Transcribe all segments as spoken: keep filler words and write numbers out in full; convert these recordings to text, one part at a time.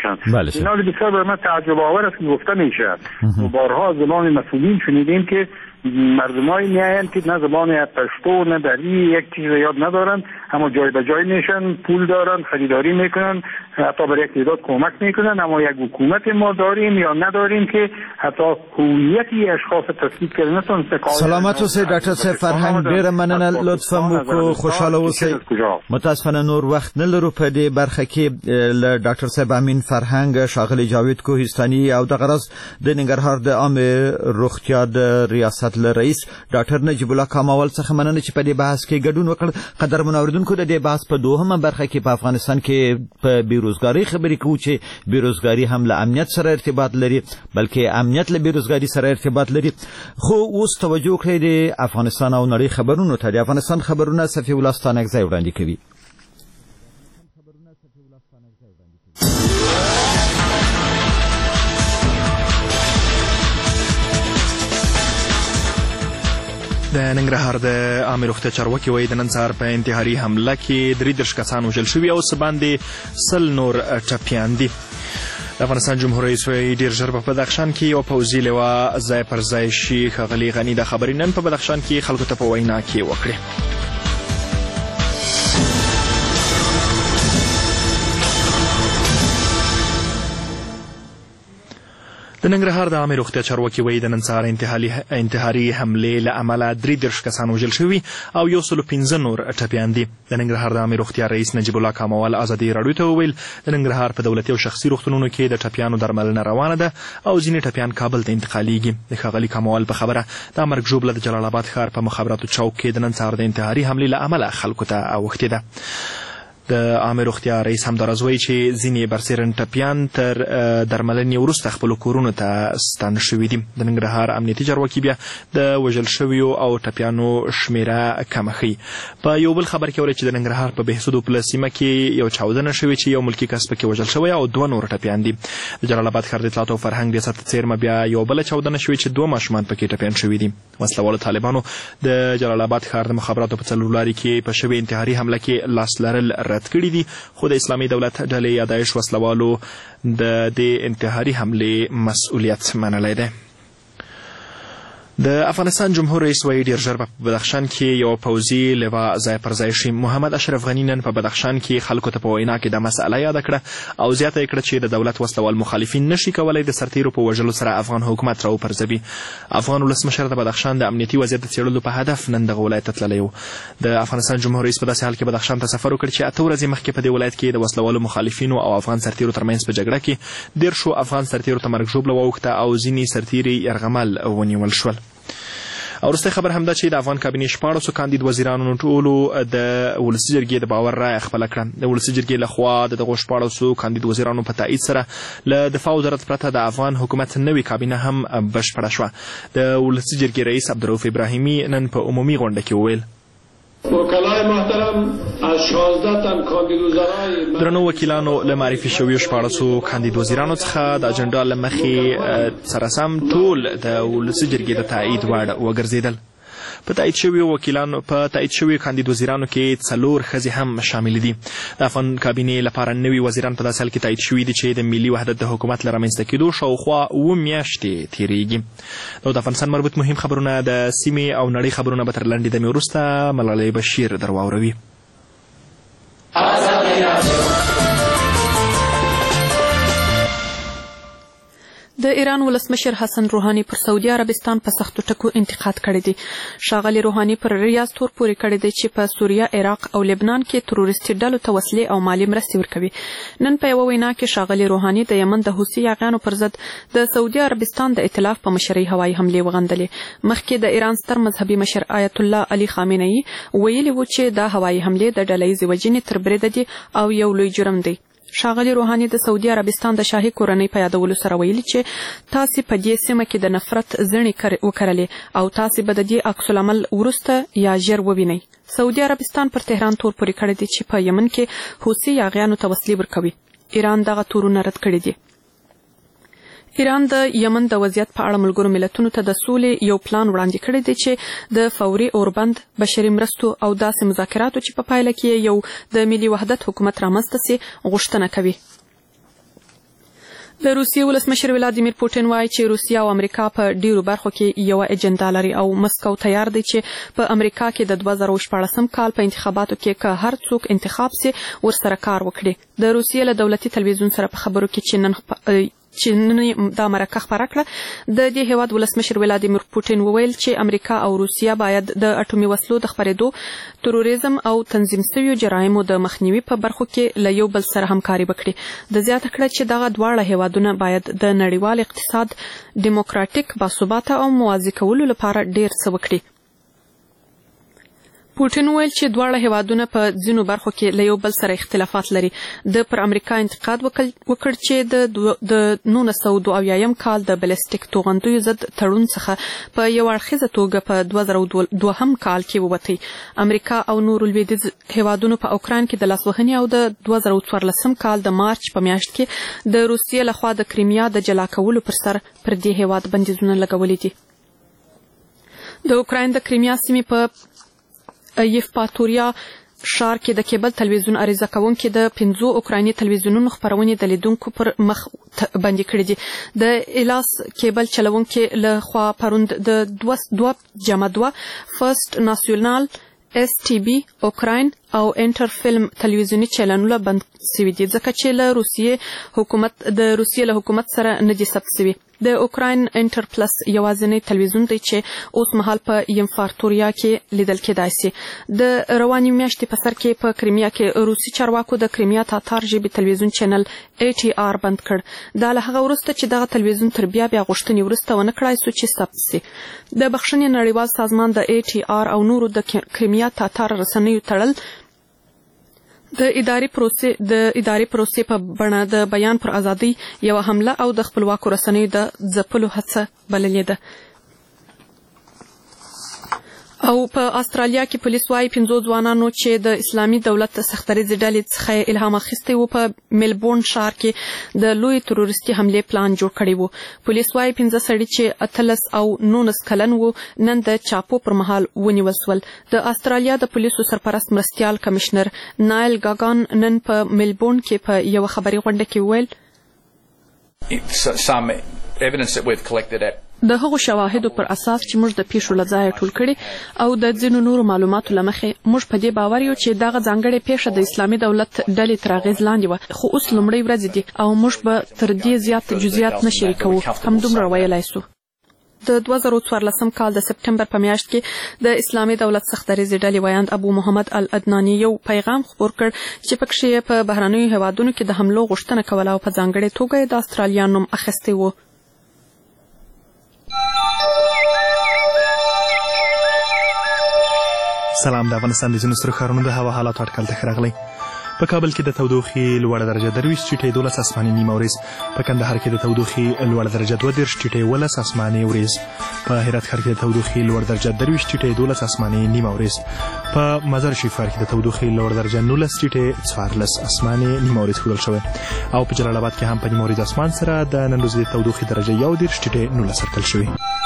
باشن. اینا بسیار بر من تعجب آور است که گفته میشه. بارها زبان مسئولین شنیدیم که مردمایی میاین که نه زبان پشتو نه دری یک چیز یاد ندارن، اما جای به جای میشن، پول دارن، خریداری میکنن، حتی برای یک تعداد کمک میکنن. اما یک حکومت ما داریم یا نداریم که حتی هویتی اشخاص تصدیق کردن نتونن. سلامت اوسئ ډاکټر صاحب. فرهنګ ډیره مننه، لطفا مو خوشاله اوسئ. متاسفانه نور وخت نه لرو په دې برخه کې له ډاکټر صاحب امین فرهنګ، ښاغلي جاوید کوهستاني او د غرض د ننګرهار د عامه روغتیا د ریاست له رئیس ډاکټر نجیب الله کاموال څخه مننه چې په دې بحث کې ګډون وکړ. قدرمن اوریدونکو، د دې بحث په دوهمه برخه کې په افغانستان کې په بیروزګاری خبرې کوو چې بیروزګاری هم له امنیت سره ارتباط لري، بلکې امنیت له بیروزګاری سره ارتباط لري. خو اوس توجه کړئ د افغانستان او نړۍ خبرونو ته. د افغانستان خبرونه صفي الله ستانکزی وړاندې کوي. د ننګرهار د عامه روغتیا چارواکي وایي د نن سهار په انتحاري حمله کې درې دېرش کسان وژل شوي او څه باندې سل نور ټپیان دي. د افغانستان جمهور رئیس وایي ډېر ژر په بدخشان کې یو پوځي لیوه ځای پر ځای شي. ښاغلي غني د خبرې نن په بدخشان کې خلکو ته په وینا کې وکړې. د ننګرهار د عامه روغتیا چارواکي وایي د نن سهار انتحاري حملې له امله درې دېرش کسان وژل شوي او یو سل پنځه نور ټپیان دي. د ننګرهار د عامه روغتیا رئیس نجیب الله کاموال ازادي راډیو ته وویل د ننګرهار په دولتي او شخصي روغتونونو کې د ټپیانو درملنه روانه ده او ځینې ټپیان کابل ته انتقالیږي. د ښاغلي کاموال په خبره د مرګ ژوبله د جلال آباد ښار په مخابراتو چوک کې د نن سهار د انتحاري حملې له امله خلکو ته اوښتې ده. د عامه روغتیا رئیس همداراز وایي چې ځینې برسېرن ټپیان تر درملنې وروسته خپلو کورونو ته ستانه شوي دي. د ننګرهار امنیتي چارواکي بیا د وژل شویو او ټپیانو شمیره کمه ښیي. په یو بل خبر کې وایي چې د ننګرهار په بهسودو پله سیمه کې یو چاودنه شوې چې یو ملکي کس پکې وژل شوی او دوه نور ټپیان دي. د جلال آباد ښار د اطلاعاتو او فرهنګ ریاست څیرمه بیا یو بله چاودنه شوې چې دوه ماشومان پکې ټپیان شوي دي. وسله طالبانو د جلال آباد ښار د مخابراتو په څلورلاري کې په شوې انتحاري حمله کې لاس لرل رد کړي دي، خو د اسلامي دولت ډلې یا داعش وسلوالو د دې انتحاري حملې مسؤلیت منلی دی. د افغانستان جمهور رئیس وایي ډېر ژر په بدخشان کې یو پوځي لیوه ځای پر ځای شي. محمد اشرف غني نن په بدخشان کې خلکو ته په وینا کې دا مسئله یاده کړه او زیاته یې کړه چې د دولت وسلوال مخالفین نشي کولی د سرتیرو په وژلو سره افغان حکومت راوپرځوي. افغان ولسمشر د بدخشان د امنیتي وضعیت د څېړلو په هدف نن دغه ولایت ته تللی و. د افغانستان جمهور رئیس په داسې حال کې بدخشان ته سفر وکړ چې اته ورځې مخکې په دې ولایت کې د وسلوالو مخالفینو او افغان سرتیرو ترمنځ په جګړه کې دېرشو افغان سرتیرو ته مرګ ژوبله واوښته او ځینې سرتیري یرغمل ونیول شول. او وروستی خبر همدا چې د افغان کابینې شپاړسو کاندید وزیرانو ټولو د ولسي جرګې د باور رایه خپله کړه. د ولسي جرګې لخوا د دغو شپاړسو کاندید وزیرانو په تایید سره له دفاع وزارت پرته د افغان حکومت نوې کابینه هم بشپړه شوه. د ولسي جرګې رئیس عبدالرؤف ابراهیمي نن په عمومي غونډه کې وویل وکلای محترم از شانزده تن کاندید وزرای درنو وکیلانو له معرفي شویو شپاړسو کاندید وزیرانو څخه د اجنډا له مخې سره سم ټول د ولسي جرګې د تایید وړ وګرځېدل. په تایید شویو وکیلانو په تایید شویو کاندید وزیرانو کې څلور ښځې هم شامل دي. د افغان کابینې لپاره نوي وزیران په داسې حال کې تایید شوي دي چې د ملي وحدت د حکومت له رامنځته کېدو شاوخوا اووه میاشتې تېرېږي. نو د افغانستان مربوط مهم خبرونه د سیمې او نړۍ خبرونه به تر لنډې دمې وروسته ملالۍ بشیر در واوروي. د ایران ولسمشر حسن روحاني پر سعودي عربستان په سختو ټکو انتقاد کړی دی. ښاغلي روحاني پر ریاض تور پورې کړی دی چې په سوریه، عراق او لبنان کې تروریستي ډلو ته وسلې او مالي مرستې ورکوي. نن په یوه وینا کې ښاغلي روحاني د یمن د حوثي یاغیانو پر ضد د سعودي عربستان د ائتلاف په مشرۍ هوایي حملې وغندلې. مخکې د ایران ستر مذهبي مشر آیت الله علي خامنه‌ای ویلي و چې دا هوایي حملې د ډلهییزې وژنې تر بریده دي او یو لوی جرم دی. ښاغلي روحاني د سعودي عربستان د شاهي کورنۍ په یادولو سره ویلي چې تاسې په دې سیمه کې د نفرت زڼې وکرلې او تاسې به د دې عکس العمل وروسته یا ژر ووینئ. سعودي عربستان پر تهران تور پورې کړی دی چې په یمن کې حوثي یاغیانو ته وسلې ورکوي. ایران دغه تورونه رد کړي دي. ایران د یمن د وضعیت په اړه ملګرو ملتونو ته د سولې یو پلان وړاندې کړی دی چې د فوري اوربند، بشري مرستو او داسې مذاکراتو چې په پایله کې یو د ملي وحدت حکومت رامنځته سي غوښتنه کوي. د روسیې ولسمشر ولادیمیر پوټین وایي چې روسیا او امریکا په ډیرو برخو کې یو اجنډا لري او مسکو تیار دی چې په امریکا کې د دوه زره شپاړسم کال په انتخاباتو کې که هر څوک انتخاب سي ورسره کار وکړي. د روسیې له دولتي تلویزیون سره په خبرو کې چې نن چې نن دا مرکه خبره کړه د دې هیواد ولسمشر ولادیمیر پوټین وویل چې امریکا او روسیا باید د اټومي وسلو د خپرېدو، تروریزم او تنظیم شویو جرایمو د مخنیوي په برخو کې له یو بل سره همکاري وکړي. د زیاته کړه چې دغه دواړه هیوادونه باید د نړیوال اقتصاد دیموکراتیک باثباته او موازی کولو لپاره ډیر څه وکړي. پوټین ویل چې دواړه هیوادونه په ځینو برخو کې له یو بل سره اختلافات لري. د پر امریکا انتقاد وکړ چې د نولس سوه دوه اویایم کال د بلستیک توغندیو ضد تړون څخه په یو اړخیزه توګه په دوه زره دوهم کال کې ووتی. امریکا او نورو لویدیځ هیوادونو په اوکراین کې د لاسوهنې او د دوه زره څوارلسم کال د مارچ په میاشت کې د روسیې لخوا د کریمیا د جلا کولو پر سر پر دې هیواد بندیزونه لګولي دي. د اوکراین د کریمیا سیمې په یفپاتوریا ښار کې د کیبل تلویزیون عریضه کوونکي د پنځو اوکرایني تلویزیونونو خپرونې د لیدونکو پر مخ بندي کړې دي. د الاس کیبل چلوونکي له خوا پروند د دوه جمع دوه فرست ناسیونال اس ټي بي اوکراین او انټر فلم تلویزیوني چینلونه بند شوي دي ځکه چې له روسیې حکومت د روسیې له حکومت سره نه دي ثبت شوي. د اوکراین انټر پلس یوازینی تلویزیون دی چې اوس مهال په یمفارتوریا کې لیدل کېدای شي. د روانې میاشتې په سر کې په کریمیا کې روسي چارواکو د کریمیا تاتار ژبې تلویزیون چینل ای ټي آر بند کړ. دا له هغه وروسته چې دغه تلویزیون تر بیا بیا غوښتنې وروسته ونه کړای شو چې ثبت شي. د بخښنې نړیوال سازمان د ای ټي آر او نورو د کریمیا تاتار رسنیو تړل د اداري پروسې د اداري پروسې په بڼه د بیان پر ازادي یو حمله او د خپلواکو رسنیو د ځپلو هڅه بللې ده. او په استرالیا کې پولیس وايي پنځو ځوانانو چې د اسلامي دولت سختدریځې ډلې څخه الهام اخیستی و په میلبورن ښار کې د لوی تروریستي حملې پلان جوړ کړی و. پولیس وايي پنځه سړي چې اتلس او نولس کلن وو نن د چاپو پر مهال ونیول شول. د استرالیا د پولیسو سرپرست مرستیال کمشنر نایل ګاګان نن په میلبورن کې په یو خبري غونډه کې وویل د هغو شواهدو پر اساس چې موږ د پیښو له ځایه ټول کړي او د ځینو نورو معلوماتو له مخې موږ په دې باور یو چې دغه ځانګړې پیښه د اسلامي دولت ډلې تر اغېز لاندې وه، خو اوس لومړۍ ورځې دي او موږ به تر دې زیات جزئیات نه شریکوو، همدومره ویلی سو. د دوه زره څوارلسم کال د سپټمبر په میاشت کې د اسلامي دولت سختدریځې ډلې ویاند ابو محمد العدناني یو پیغام خپور کړ چې پکې یې په بهرنیو هیوادونو کې د حملو غوښتنه کوله او په ځانګړې توګه یې د استرالیا نوم اخیستی و. سلام. د افغانستان د ځینو سترو ښارونو د هوا حالاتو اټکل ته ښه راغلی. په کابل کې د تودوخې لوړه درجه درویشت ټیټې دولس اسماني نیمه ورځ، په کندهار کې د تودوخې لوړه درجه دوه دېرش ټیټې ولس اسماني ورځ، په هرات ښار کې د تودوخې لوړه درجه درویشت ټیټې دولس اسماني نیمه ورځ، په مزار شریف ښار کې د تودوخې لوړه درجه نولس ټیټې څوارلس اسماني نیمه ورځ ښودل شوې، او په جلال آباد کې هم په نیمه ورځ اسمان سره د نن ورځې د تودوخې درجه یو دېرش ټیټې نولس اټکل شوې.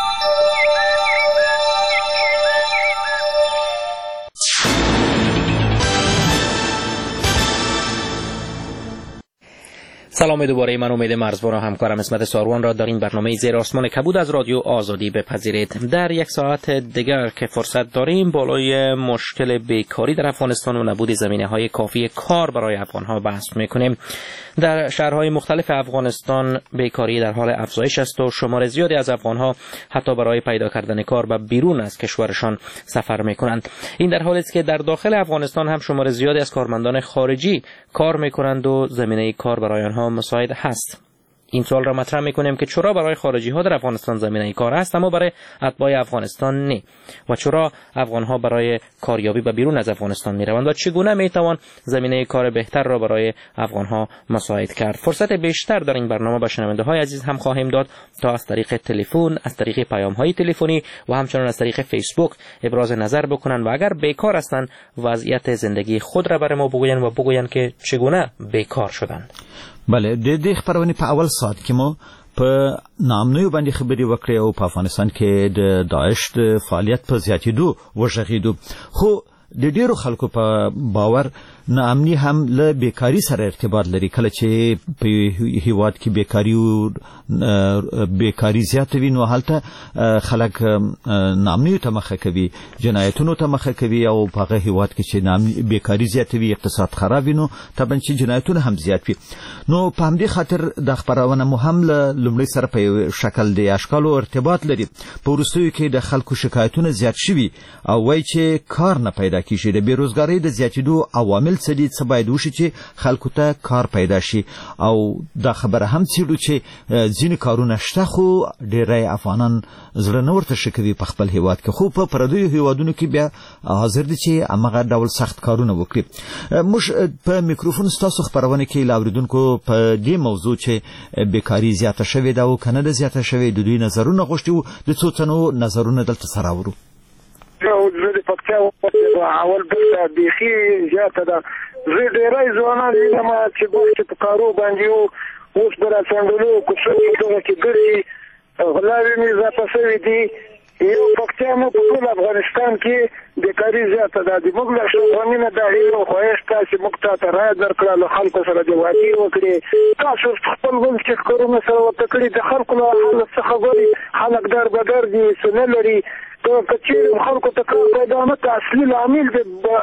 سلام دوباره، من امید مرزبان و همکارم اسمت ساروان را در این برنامه زیر آسمان کبود از رادیو آزادی بپذیرید. در یک ساعت دیگر که فرصت داریم بالای مشکل بیکاری در افغانستان و نبود زمینه‌های کافی کار برای افغان‌ها بحث می‌کنیم. در شهرهای مختلف افغانستان بیکاری در حال افزایش است و شمار زیادی از افغان‌ها حتی برای پیدا کردن کار به بیرون از کشورشان سفر می‌کنند. این در حالی است که در داخل افغانستان هم شمار زیادی از کارمندان خارجی کار می‌کنند و زمینه کار برای آنها مساعد هست. این سوال را مطرح می‌کنیم که چرا برای خارجی ها در افغانستان زمینه کار هست اما برای اتباع افغانستان نه، و چرا افغان ها برای کاریابی به بیرون از افغانستان می‌روند و چگونه می‌توان زمینه کار بهتر را برای افغان ها مساعد کرد. فرصت بیشتر در این برنامه به شنونده های عزیز هم خواهیم داد تا از طریق تلفن، از طریق پیام های تلفنی و همچنین از طریق فیسبوک ابراز نظر بکنند و اگر بیکار هستند وضعیت زندگی خود را برای ما بگویند و بگویند که چگونه بیکار شدند. بله، د دې خبرونې په اول ساعت کې مو په نامنوي باندې خبرې وکړې او په افغانستان کې د داعش د فعالیت په زیاتېدو وژغېدو، خو د ډیرو خلکو په باور ناامني هم له بیکاری سره ارتباط لري. کله چې په هیواد کې بیکاری او بیکاری زیات وي نو هلته خلک ناامني ته مخه کوي، جنایتونو ته مخه کوي، او په هغه هیواد کې چې ناامني بیکاری زیات وي، اقتصاد خراب وي، نو طبعا چې جنایتونه هم زیات وي. نو په همدې خاطر د خبرونه مو هم له لومړي سره په شکل د اشکالو ارتباط لري. په وروستیو کې د خلکو شکایتونه زیات شوي او وایي چې کار نه پیدا کیږي. د بیروزګارۍ د زیاتېدو عوامل څه دي، څه باید وشي چې خلکو ته کار پیدا شي؟ او دا خبره هم څېړو چې ځینې کارونه شته خو ډېری افغانان زړه نه ورته ښه کوي په خپل هیواد کې، خو په پردیو هیوادونو کې بیا حاضر دي چې همغه ډول سخت کارونه وکړي. موږ په میکروفون ستاسو خبرونه کې له اورېدونکو په دې موضوع چې بیکاري زیاته شوې ده او که نه ده زیاته شوې، د دوی نظرونه غوښتي وو. د څو تنو نظرونه دلته سره اورو. زه د پکتیا اول دلته بیخي زیاته ده. زه ډېری ځوانان وینم چې مخکې په کارو باندې وو، اوس به راڅنډلو کوڅو دغه کې ګرځي، غلاوې مې اضافه شوي دي. یو پکتیا مو په ټول افغانستان کې بیکاري زیاته ده. د موږ له افغاني نه دا هیله او خواهش ده چې موږ ته رایه درکړه، له خلکو سره دې وعدې وکړي. تاسو خپل ول چې کارونه سره ورته کړي، د خلکو له حالت څخه ګوري، خلک در بدر دي، څه نه لري. که چیرې خلکو ته کار پیدا نه کړه، اصلي لامل د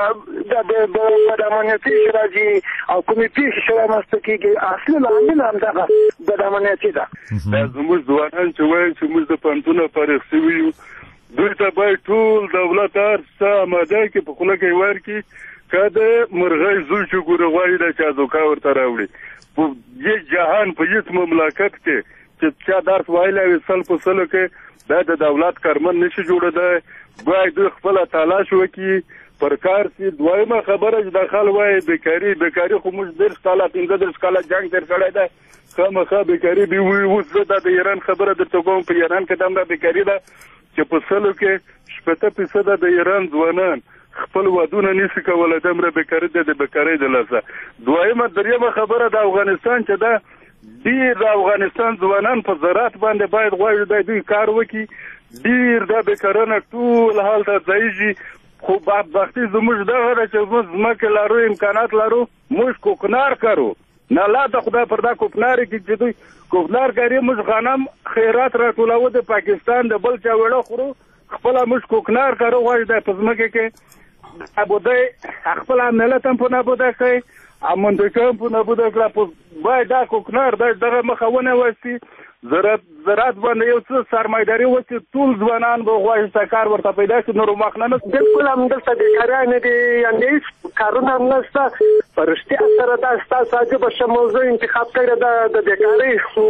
بدامنیتي چې راځي او کومې پیښې چې رامنځته کېږي، اصلي لامل همدغه بدامنیتي ده. دا زموږ ځوانان چې وایي چې موږ د پوهنتونه فارغ شوي یو، دوی ته باید ټول دولت هر څه اماده کړي، په خوله کې ورکړي. که د مرغۍ زوی چې ګوره غواړي دا چازوکا ورته راوړي. په دې جهان په هېڅ مملکت کې چې چا درس ویلی وي سل په سلو کې دا د دولت کارمند نشي جوړېدی. باید دوی خپله تلاش وکړي، پر کار سي. دویمه خبره چې داخل وایي بیکاري بیکاري خو موږ دېرش کاله پنځه دېرش کاله جنګ تېر کړی دی، خامخا بیکاري به وي. اوس زه دا د ایران خبره درته کوم، په ایران کې دومره بیکاري ده چې په سلو کې شپېته فیصده د ایران ځوانان خپل ودونه نشي کولی. دومره بیکاري ده د بیکارۍ د لاسه. دویمه دریمه خبره د افغانستان چې ده، ډېر د افغانستان ځوانان په زراعت باندې باید غواړي دی دوی کار وکړي. ډېر دا بیکارانه ټول هلته ځایږي. خو بدبختي زموږ دغه ده چې موږ ځمکې لرو، امکانات لرو، موږ کوکنار کرو. نه لا د خدای پر دا کوکنارې کې چې دوی کوکنار کوي، موږ غنم خیرات راټولوو د پاکستان د بل چا وړه خورو، خپله موږ کوکنار کرو. غواړي دی په ځمکې کې نابودۍ خپله ملت هم په نابوده کوي، منطقه هم په نابوده کړه. باید دا کوکنار دغه مخه ونیول شي. زراعت زراعت باندې یو څه سرمایه‌داري وشي، ټول ځوانان به غواړي چې کار ورته پیدا شي. نور مخ نه بالکل همدلته بیکاري نه دي، یعنې هېڅ کارونه هم نشته. په رښتیا سره دا ستاسو عجیبه ښه موضوع انتخاب کړې ده د بیکارۍ.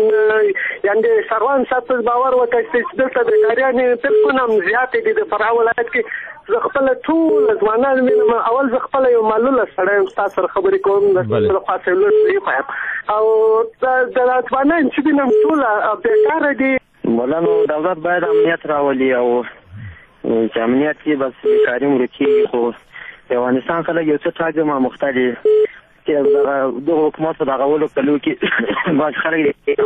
یعنې سروان صاحب ته باور وکړئ چې دلته بیکاریانې بالکل هم زیاتې دي. د فراه ولایت کې زه خپله ټول ځوانان وینم. اول زه خپله یو معلوله سړی یم، ستا سره خبرې کوم، د ستاسو له خوا سهولت وښیم. او د ځوانان چې وینم ټوله بیکاره دي. مولانا دولت باید امنیت راولي، او چې امنیت یې بس بیکاري ورکېږي. خو د افغانستان خلک یو څه ټاکي ماموخته دي چې دغه حکومت په دغه اولو کلو کې بعض خلک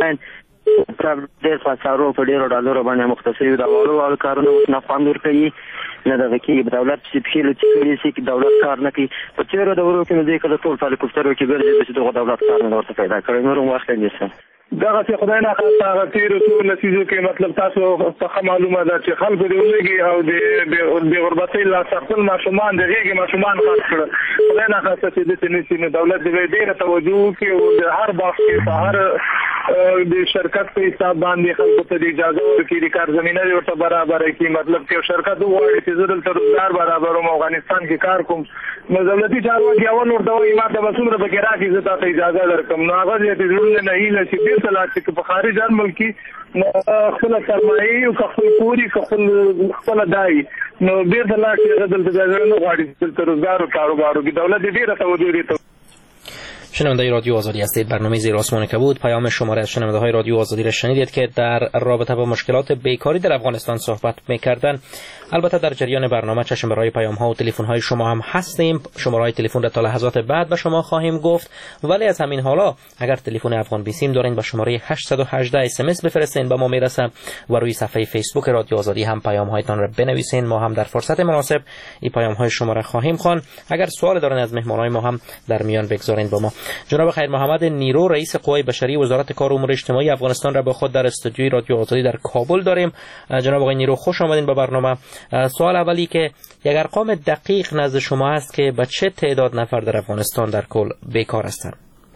ډېر په اسعارو په ډېرو ډالرو باندې مخته شوي. د اولو اولو کارونه اوس نه خوند ورکوي، نه دغه کېږي. دولت چې پښې لوڅې کړي شي چې دولت کار نه کوي. په تېرو دورو کې نو دوی کله ټول په هلیکوپټرو کې ګرځېدل چې دغه دولت کار نه ورته پیدا کړی. نور هم وخت نیسي. دغسې خدای ناخواسته هغه تېرو څو لسیزو کې مطلب تاسو ته ښه معلومه ده چې خلکو د ولږي او د بې غربتۍ لاسه خپل ماشومان د غېږې ماشومان خاص کړه. خدای ناخواسته چې داسې نه شي، نو دولت دې ډېره توجه وکړي او د هر باغ کې په هر د شرکت په حساب باندې خلکو ته د اجازه ورکړي، د کار زمینه دې ورته برابره کړي. مطلب چې یو شرکت وغواړي چې زه دلته روزګار برابروم افغانستان کې کار کوم، نو دولتي چارواکي اول ورته وایي ما ته به څومره پکې راکړي، زه تا ته اجازه درکړم. نو هغه زیاتې زړونه نه هیله چې بېرته لاړ شي. که په خارج هر ملک کې خپله سرمایه او که خپل کور وي که خپله دا وي، نو بېرته لاړ شي. هغه دلته بیا زړه نه غواړي چې دلته روزګار او کاروبار وکړي. دولت دې ډېره توجه دې ته شنونده رادیو آزادی هستید. برنامه زیر آسمان کبود. پیام شماره از شنونده های رادیو آزادی را شنیدید که در رابطه با مشکلات بیکاری در افغانستان صحبت می‌کردند. البته در جریان برنامه چشم برای پیام ها و تلفن های شما هم هستیم. شماره های تلفن را تا لحظات بعد به شما خواهیم گفت، ولی از همین حالا اگر تلفن افغان بیسیم دارین با شماره هشت یک هشت اس ام اس بفرستین، با ما میرسه و روی صفحه فیسبوک رادیو آزادی هم پیام هایتان را بنویسین. ما هم در فرصت مناسب این پیام های شما را خواهیم خوان. اگر سوال دارین از مهمانای ما هم در میان بگذارین با ما. جناب خیر محمد نیرو، رئیس قوای بشری وزارت کار و امور اجتماعی افغانستان را با خود در استودیوی رادیو آزادی در کابل داریم. جناب آقای نیرو، خوش آمدین به برنامه. سوال اولی که یک ارقام دقیق نزد شما است که به چه تعداد نفر در افغانستان در کل بیکار هستند؟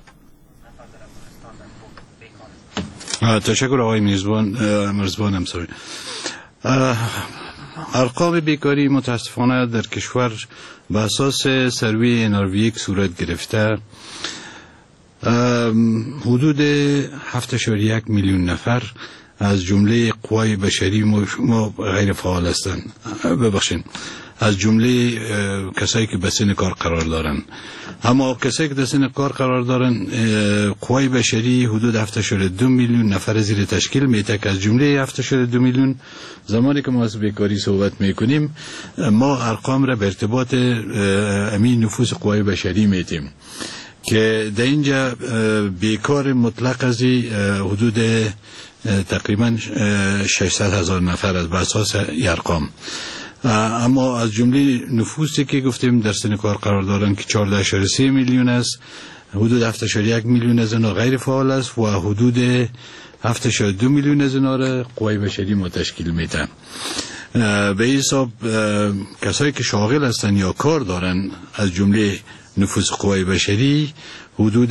تشکر آقای میزبان مرزبانم سوری. ارقام بیکاری متاسفانه در کشور به اساس سروی ان آر وی یک صورت گرفته. حدود هفت اشاریه یک میلیون نفر از جمله قوای بشری ما غیر فعال هستند. ببخشید، از جمله کسایی که به سن کار قرار دارن. اما کسایی که در سن کار قرار دارن، قوای بشری حدود هفت اشاریه دو میلیون نفر زیر تشکیل میده که از جمله هفت اشاریه دو میلیون زمانی که ما از بیکاری صحبت میکنیم، ما ارقام را به ارتباط امین نفوس قوای بشری میدیم که در اینجا بیکار مطلق از حدود تقریبا ششصد هزار نفر از اساس ارقام. اما از جمله نفوسی که گفتیم در سن کار قرار دارن که چهارده اشاریه سه میلیون است، حدود هفت اشاریه یک میلیون از آنها غیر فعال است و حدود هفت اشاریه دو میلیون از آنها را قوای بشری ما تشکیل میدن. به حساب کسایی که شاغل هستن یا کار دارن از جمله نفوس قوای بشری حدود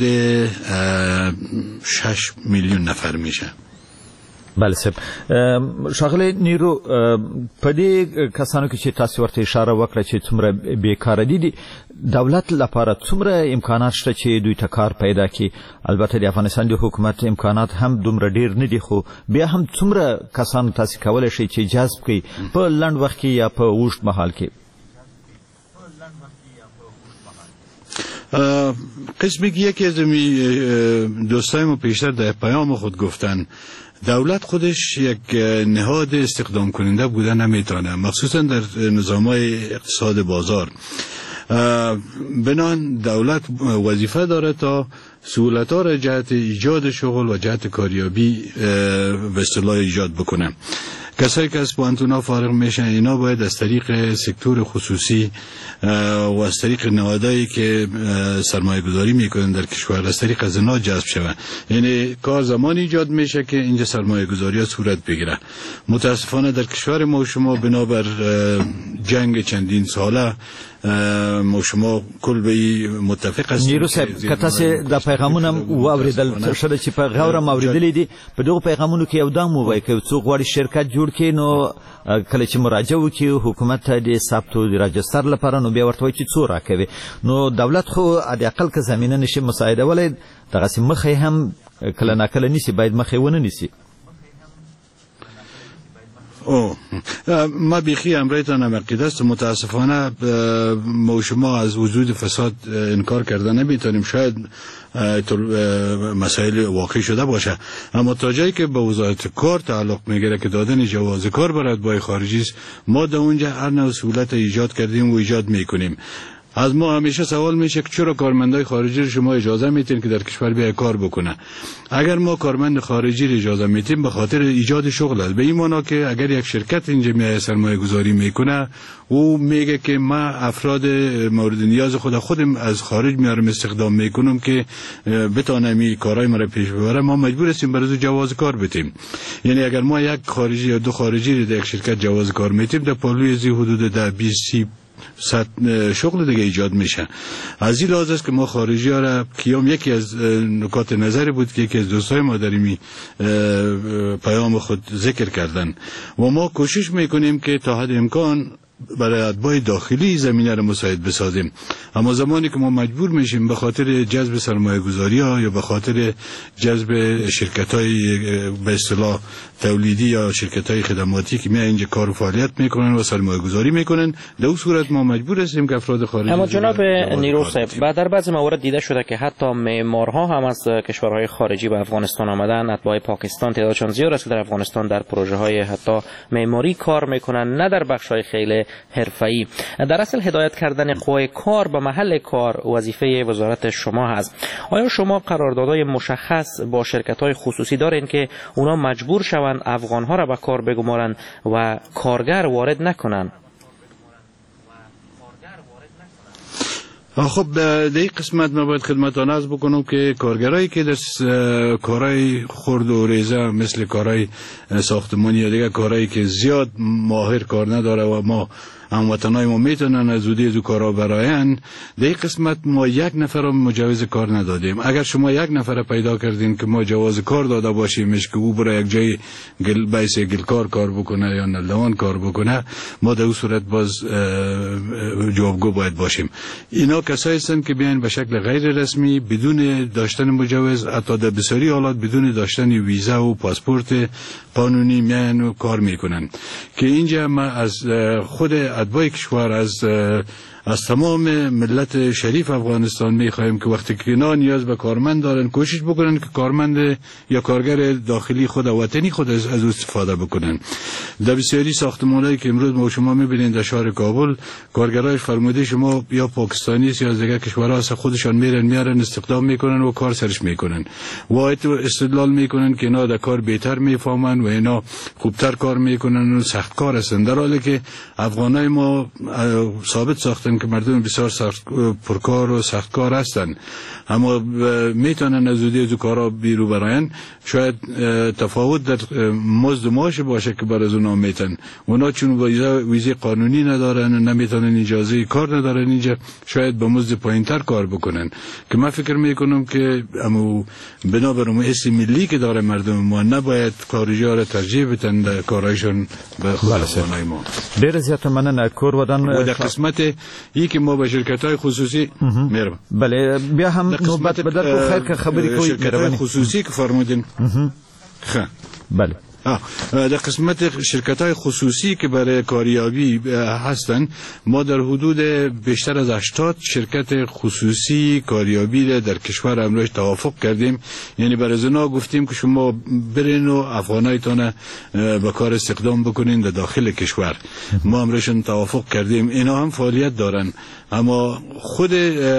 شش میلیون نفر میشه. بله صاحب. شاغل نیرو، په دې کسانو کې چې تاسو ورته اشاره وکړه چې څومره بیکاره دي، دولت لپاره څومره امکانات شته چې دوی ته کار پیدا کړي؟ البته د افغانستان د حکومت امکانات هم دومره ډیر نه دي، خو بیا هم څومره کسان تاسو کولی شئ چې جذب کړئ په لنډ وخت کې یا په اوږد مهال کې؟ قسمی که یکی از دوستای ما پیشتر در پیام خود گفتن، دولت خودش یک نهاد استخدام کننده بوده نمیتونه، مخصوصا در نظام‌های اقتصاد بازار. بنان دولت وظیفه داره تا سهولت‌ها را جهت ایجاد شغل و جهت کاریابی به اصطلاح ایجاد بکنه. کسایی که از پوانتونا فارغ میشن اینا باید از طریق سکتور خصوصی و از طریق نهادهایی که سرمایه گذاری میکنن در کشور از طریق از اینا جذب شون. یعنی کار زمانی ایجاد میشه که اینجا سرمایه گذاری ها صورت بگیره. متاسفانه در کشور ما شما بنابر جنگ چندین ساله ما شما کل به متفق هستیم. نیرو صاحب، که تاسو د پیغامونو واوریدل شته چې په غوړه اوریدلې دي، په دغه پیغامونو کې یو دام وایي چې څوک غواړي شرکت جوړ کړي، نو کله چې مراجعه وکړي حکومت ته د ثبت او د راجستر لپاره، نو بیا ورته وایي چې څو راکوي. نو دولت خو د اقل که زمینه نشي مساعده ولې دغه مخې هم کله ناکله نیسی، باید مخې ونه نیسی. او ما بیخی امرایتان هم عقیده است. متاسفانه ما شما از وجود فساد انکار کرده نمیتونیم، شاید مسائل واقعی شده باشه، اما تا جایی که به وزارت کار تعلق میگیره که دادن جواز کار برای اتباع خارجی است، ما در اونجا هر نوع سهولت ایجاد کردیم و ایجاد میکنیم. از ما همیشه سوال میشه که چرا کارمندای خارجی رو شما اجازه میتین که در کشور بیای کار بکنه؟ اگر ما کارمند خارجی رو اجازه میتیم به خاطر ایجاد شغل است. به این معنا که اگر یک شرکت اینجا میای سرمایه گذاری میکنه، او میگه که ما افراد مورد نیاز خود خودم از خارج میارم استخدام میکنم که بتونم این کارهای مرا پیش ببرم، ما مجبور هستیم برای جواز کار بدیم. یعنی اگر ما یک خارجی یا دو خارجی رو در یک شرکت جواز کار میتیم، در پالوی از حدود در بیست صد شغل دیگه ایجاد میشه. از این لحاظ است که ما خارجی ها را کیام یکی از نکات نظری بود که یکی از دوستای ما در این پیام خود ذکر کردن و ما کوشش میکنیم که تا حد امکان برای اتباع داخلی زمینه را مساعد بسازیم. اما زمانی که ما مجبور میشیم به خاطر جذب سرمایه گذاری ها یا به خاطر جذب شرکت های به اصطلاح تولیدی یا شرکت های خدماتی که میان اینجا کار و فعالیت میکنن و سرمایه گذاری میکنن، در اون صورت ما مجبور هستیم که افراد خارجی. اما جناب نیرو صاحب، در بعضی موارد دیده شده که حتی معمارها هم از کشورهای خارجی به افغانستان آمدن. اتباع پاکستان تعدادشان زیاد است که در افغانستان در پروژه های حتی معماری کار میکنن، نه در بخش های خیلی حرفه‌ای. در اصل هدایت کردن قوای کار به محل کار وظیفه وزارت شما هست. آیا شما قراردادهای مشخص با شرکت‌های خصوصی دارین که اونا مجبور شوند افغان‌ها را به کار بگمارن و کارگر وارد نکنن؟ خب در این قسمت ما باید خدمتان عرض بکنم که کارگرایی که در کارهای خرد و ریزه مثل کارهای ساختمانی یا دیگه کارهایی که زیاد ماهر کار نداره و ما هموطنای ما میتونن از زودی از او کارا براین، در این قسمت ما یک نفر را مجوز کار ندادیم. اگر شما یک نفر پیدا کردین که ما جواز کار داده باشیمش که او برای یک جای گل بیس گلکار کار بکنه یا نلدوان کار بکنه، ما در اون صورت باز جوابگو باید باشیم. اینا کسایی هستند که بیان به شکل غیر رسمی بدون داشتن مجوز، حتی در بسیاری حالات بدون داشتن ویزا و پاسپورت قانونی میان و کار میکنن. که اینجا ما از خود اتباع کشور، از از تمام ملت شریف افغانستان میخواهیم که وقتی که اینا نیاز به کارمند دارن کوشش بکنن که کارمند یا کارگر داخلی خود وطنی خود از او استفاده بکنن. در بسیاری ساختمانایی که امروز ما شما میبینید در شهر کابل، کارگرایش فرموده شما یا پاکستانی یا از دیگر کشورها هست، خودشان میرن میارن استخدام میکنن و کار سرش میکنن و استدلال میکنن که اینا در کار بهتر میفهمن و اینا خوبتر کار میکنن و سخت کار هستن، در حالی که افغانای ما ثابت ساختن که مردم بسیار سخت پرکار و سخت کار هستن، اما میتونن از زودی از کارا بیرو براین. شاید تفاوت در مزد معاش باشه که بر از اونا میتن، اونا چون ویزه قانونی ندارن و نمیتونن اجازه کار ندارن اینجا، شاید با مزد پایینتر کار بکنن. که من فکر میکنم که اما بنابر اون اسم ملی که داره مردم ما، نباید خارجی ها را ترجیح بدن در کارایشون به افغانای ما. ډیر زیات مننه کور ودان. و در قسمت ای که ما به شرکت های خصوصی میرم، بله بیا هم نوبت بدر کو خیر که خبری کوی شرکت های خصوصی که فرمودین. خب بله، در قسمت شرکت های خصوصی که برای کاریابی هستن، ما در حدود بیشتر از هشتاد شرکت خصوصی کاریابی در کشور امروز توافق کردیم. یعنی برای اونا گفتیم که شما برین و افغانایتان به کار استخدام بکنین در داخل کشور. ما امروزشون توافق کردیم، اینا هم فعالیت دارن، اما خود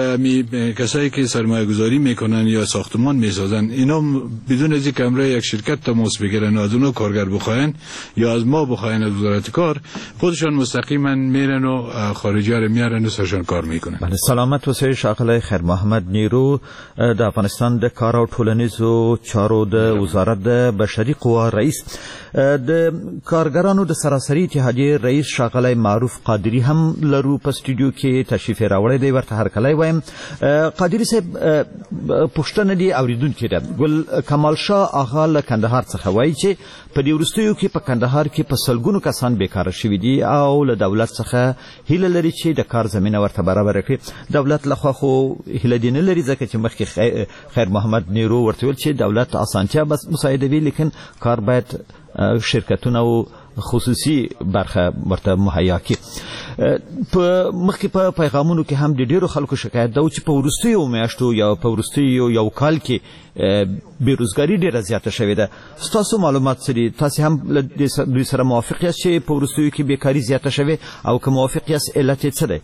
کسایی که سرمایه گذاری میکنن یا ساختمان میسازن، اینا بدون از اینکه امروز یک شرکت تماس بگیرن و از اونو کارگر بخواین یا از ما بخواین از وزارت کار، خودشان مستقیما میرن و خارجی ها رو میارن و سرشان کار میکنن. بله، سلامت و صحت ښاغلی خیر محمد نیرو د افغانستان د کار او ټولنیزو چارو د وزارت د بشري قوا رئیس، د کارګرانو د سراسري اتحادیې رئیس ښاغلی معروف قادری هم لرو په سټوډیو کې تشریف راوړی دی. ورته هرکلی وایم. قادری صاحب، پوښتنه دې اوریدونکې ده. ګل کمال شاه آغا له کندهار څخه وایي چې په دې وروستیو کې په کندهار کې په سلګونو کسان بیکاره شوي دي او له دولت څخه هیله لري چې د کار زمینه ورته برابره کړي. دولت لخوا خو هیله دې نه لري، ځکه چې مخکې خیر محمد نیرو ورته ویل چې دولت اسانتیا بس مساعدوي، لیکن کار باید شرکتونه او خصوصي برخه ورته مهیا کړي. په مخکې په پیغامونو کې هم د ډیرو خلکو شکایت ده چې په وروستیو میاشتو یا په وروستیو یو کال کې بیروزګاري ډیره زیاته شوې ده. ستاسو معلومات څه دي؟ تاسې هم له دوی سره موافق یاست چې په وروستیو کې بیکاري زیاته شوې، او که موافق یاست علت یې څه دی؟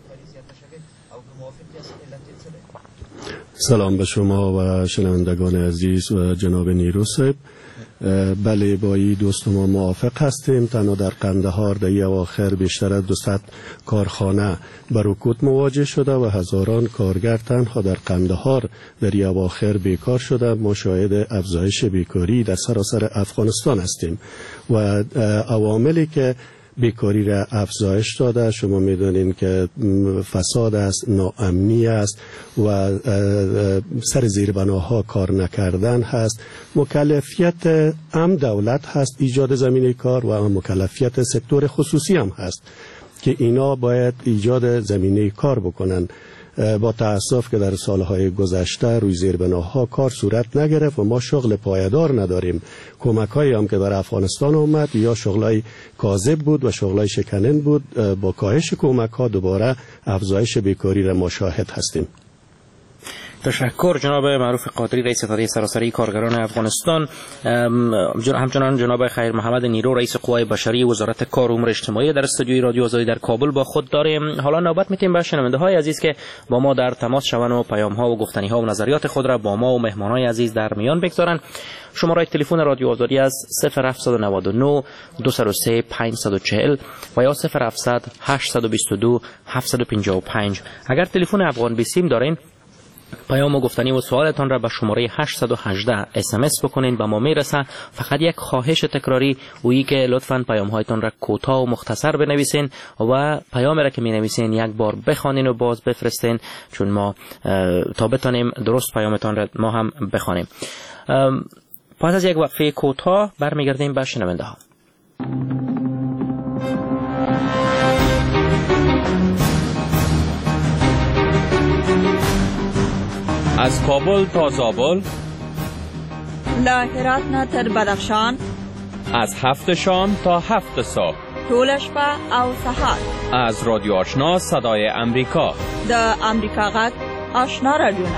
سلام به شما و شنوندگان عزیز و جناب نیرو صاحب. بله، با این دوست ما موافق هستیم. تنها در قندهار در این اواخر بیشتر از دویست کارخانه به رکود مواجه شده و هزاران کارگر تنها در قندهار در این اواخر بیکار شده. ما شاهد افزایش بیکاری در سراسر افغانستان هستیم و عواملی که بیکاری را افزایش داده، شما میدونین که فساد است، ناامنی است و سر زیربناها کار نکردن هست. مکلفیت هم دولت هست ایجاد زمینه کار و هم مکلفیت سکتور خصوصی هم هست. که اینا باید ایجاد زمینه کار بکنن. با تأسف که در سالهای گذشته روی زیربناها کار صورت نگرفت و ما شغل پایدار نداریم. کمک‌هایی هم که در افغانستان آمد یا شغلای کاذب بود و شغلای شکنن بود. با کاهش کمک‌ها دوباره افزایش بیکاری را ما شاهد هستیم. تشکر جناب معروف قادری، رئیس اتحادیه سراسری کارگران افغانستان. همچنان جناب خیر محمد نیرو، رئیس قوای بشری وزارت کار و امور اجتماعی در استودیوی رادیو آزادی در کابل با خود داریم. حالا نوبت میتیم به شنونده های عزیز که با ما در تماس شوند و پیام ها و گفتنی ها و نظریات خود را با ما و مهمان های عزیز در میان بگذارند. شماره تلفن رادیو آزادی از صفر هفت نه نه دو صفر سه پنج چهار صفر و یا صفر هفت صفر صفر هشت دو دو هفت پنج پنج. اگر تلفن افغان بیسیم دارین، پیام و گفتنی و سوالتان را به شماره هشت یک هشت اس ام اس بکنین، به ما میرسه. فقط یک خواهش تکراری ویی که لطفاً پیام هایتان را کوتاه و مختصر بنویسین و پیام را که می نویسین یک بار بخوانین و باز بفرستین، چون ما تا بتونیم درست پیامتان را ما هم بخوانیم. پس از یک وقفه کوتاه برمیگردیم به شنونده ها. از کابل تا زابل، له هرات نه تر بدخشان، از هفت شام تا هفت صبح، ټول شپه او سهار، از رادیو آشنا صدای امریکا، د امریکا غږ آشنا رادیوونه.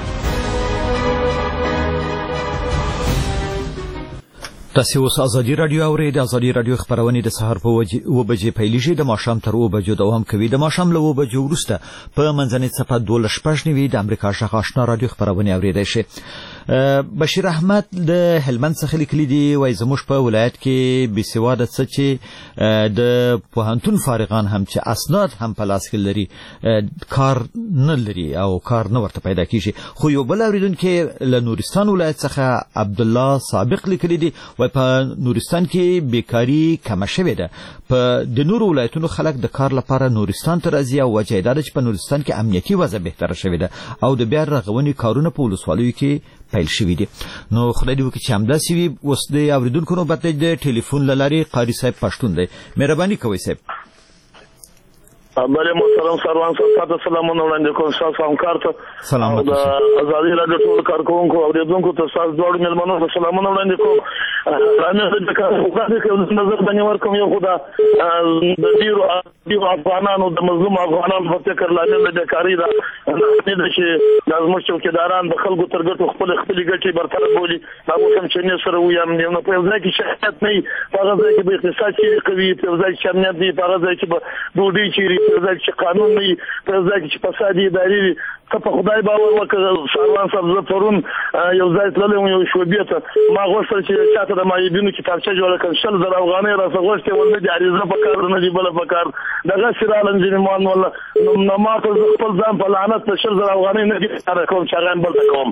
تاسو اوس ازادي رادیو اورئ. د ازادي رادیو خبرونه د سهار په اوه بجې پیلیږي، د ماښام تر اوه بجو دوام کوي. د ماښام له اوه بجو وروسته په منځنۍ څپه دولس شپږ نوي د امریکا غږ آشنا رادیو خبرونه اورېدای شي. بشیر احمد د هلمند څخه لیکلي دي، وایي زموږ په ولایت کې بېسواده څه چې د پوهنتون فارغان هم چې اسناد هم په لاس کې لري کار نه لري او کار نه ورته پیدا کیږي. خو یو بل اورېدونکی له نورستان ولایت څخه عبدالله سابق لیکلي دي، وایي په نورستان کې بیکاري کمه شوې ده. په د نورو ولایتونو خلک د کار لپاره نورستان ته راځي او وجه یې دا ده چې په نورستان کې امنیتي وضع بهتره شوې ده او د بیا رغونې کارونه په ولسوالیو کې پیل شوي دي. نو خدای دې وکړي چې همداسې وي. اوس د اورېدونکو نوبت دی د ټلیفون له لارې. قاري صاحب پښتون دی، مهرباني کوئ صاحب. بله محترم سروان صاحب ته سلامونه وړاندې کوم، ستاسو همکار ته او د ازادي راډیو ټول کارکوونکو او اورېدونکو ته ستاسو دواړو مېلمنو ته سلامونه وړاندې کوم. رانه د کار وړاندې کوم نظر باندې ورکوم. یو خو دا د ډېرو ډېرو افغانانو د مظلوم افغانانو په فکر لامل د بیکاري ده نه ده چې دا زموږ چوکیداران د خلکو تر ګټو خپلې خپلې ګټې برطرف بولي. دا اوس هم چې نه سره وي نو په یو ځای کې شخصیت نه وي، په هغه ځای کې به اقتصاد چیرې کوي، په یو ځای کې امنیت نه وي، په هغه ځای کې به ډوډۍ چیرې، په یو ځای کې قانون نه وي، په یو ځای کې چې فساد اداري وي. ته په خدای باور وکړه سروان صاحب، زه پرون یو ځای تللی وم یو شعبې ته، ما غوښتل چې چاته د معیوبینو کتابچه جوړه کړم، شل زره افغانۍ راڅخه غوښتې ول، نه دي عریضه په کار نه دي بله په کار، دغسې رالم ځینې مان والله نو ما ته زه خپل ځان په لعنت په شل زره افغانۍ نه دي کاره کوم چې هغه هم بلته کوم.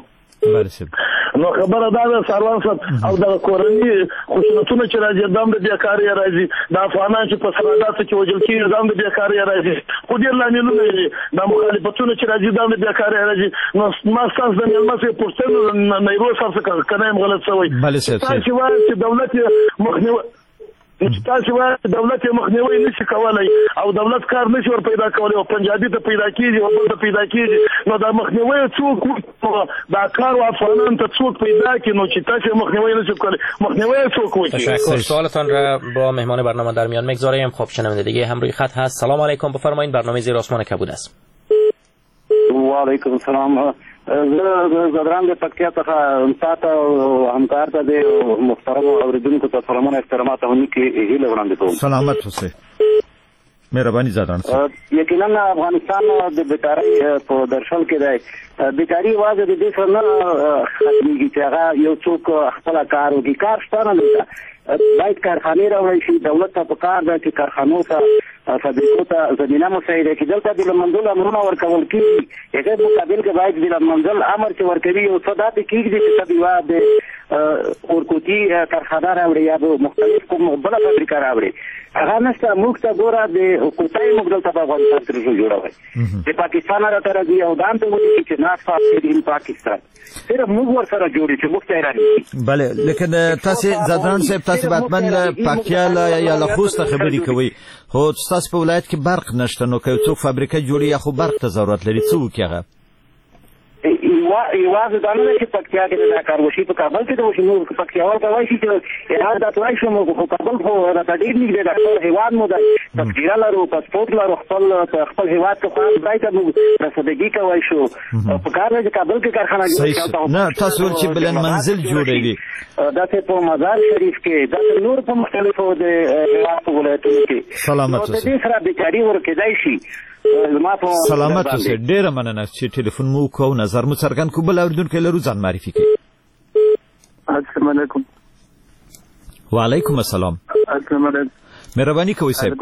نو خبره دا ده سروان صاحب، او د کورني خشونتونه چې راځي دا هم د بیکارۍ راځي، د افغانان چې په سرحداتو کې وژل کېږي دا هم د بیکارۍ راځي، خو ډېر لاملونه لري. دا مخالفتونه چې راځي دا هم د بیکارۍ راځي. نو ما ستاسو د مېلمه صاحب پوښتنه نیرو صاحب څخه که نه یم غلط شوی، تاسو وایئ چې دولت یې مخنیوی تاسو وایئ دولت یې مخنیوی نشي کولی او دولت کار نشي ور پیدا کولی او پنجابي ته پیدا کېږي او بل ته پیدا کېږي. نو دا مخنیوی څوک دا کار و افغانان ته څوک پیدا کړي؟ نو چې تاسو مخنیوی نشي کولی مخنیوی څوک وکړي؟ تشکر. سوالتان را با مهمان برنامه در میان میگذاریم. خب شنونده دیگه هم روی خط هست. سلام علیکم، بفرمایید. برنامه زیر آسمان کبود است. و علیکم السلام. زه زدران د پکتیا څخه تاسو همکار ته د محترم اوریدونکو ته سلامونه احترامات او نیکی هیله وړاندې کوم. سلامت اوسئ. مهرباني زدران صاحب. یقینا افغانستان د بیکاری په درشل کې دی. بیکاری واځي د دې سره نه ختمېږي چې هغه یو څوک خپل کار وکړي. کار شته نه ده، باید کارخانې راوړی شي. دولت ته پکار ده چې کارخانو ته فابریکو ته زمینه مساعده کړي. دلته د منزل امرونه ورکول کېږي، هغه مقابل کې باید د منزل امر چې ورکوي یو څه داسې کېږي چې ته یوه د اورکوټي کارخانه راوړي یا به مختلف کوم بله فابریکه راوړي. هغه نشته. موږ ته ګوره د حکومتي موږ دلته په افغانستان کې رژیم جوړوي د پاکستان راته راځي او دا هم ته وایي چې ناس فاسد پاکستان صرف موږ ورسره جوړي چې موږ ته راځي. بله لیکن تاسو زادران صاحب تاسو باتمن پاکیال یا له خوست خبرې کوي خو تاسو په ولایت کې برق نشته نو که څوک فابریکه جوړي یا خو برق ته ضرورت لري څه وکړي هغه یوازې دا نه چې پکتیا کې دا کار وشي په کابل کې دا وشي نو پکتیاوال کوي چې هغه دا توای شو مو په کابل خو راته ډېر نږدې ده هیواد مو ده تذکره لرو پاسپورت لرو خپل خپل هیواد ته خاص ځای ته مو رسیدګي کوي شو په کار نه کابل کې کارخانه جوړه نه تاسو چې بلن منزل جوړوي دا ته په مزار شریف کې دا نور په مختلفو د هیواد ولایتونو کې سلامت اوسه د دې سره بیکاری ورکېدای شي. سلامت اوسه. ډیره مننه چې ټلیفون مو کو نظر مو څرګند کو. بل اوردونکو لرو ځان معرفي کړئ. السلام علیکم. وعلیکم السلام. السلام علیکم. مهرباني کوئ صاحب.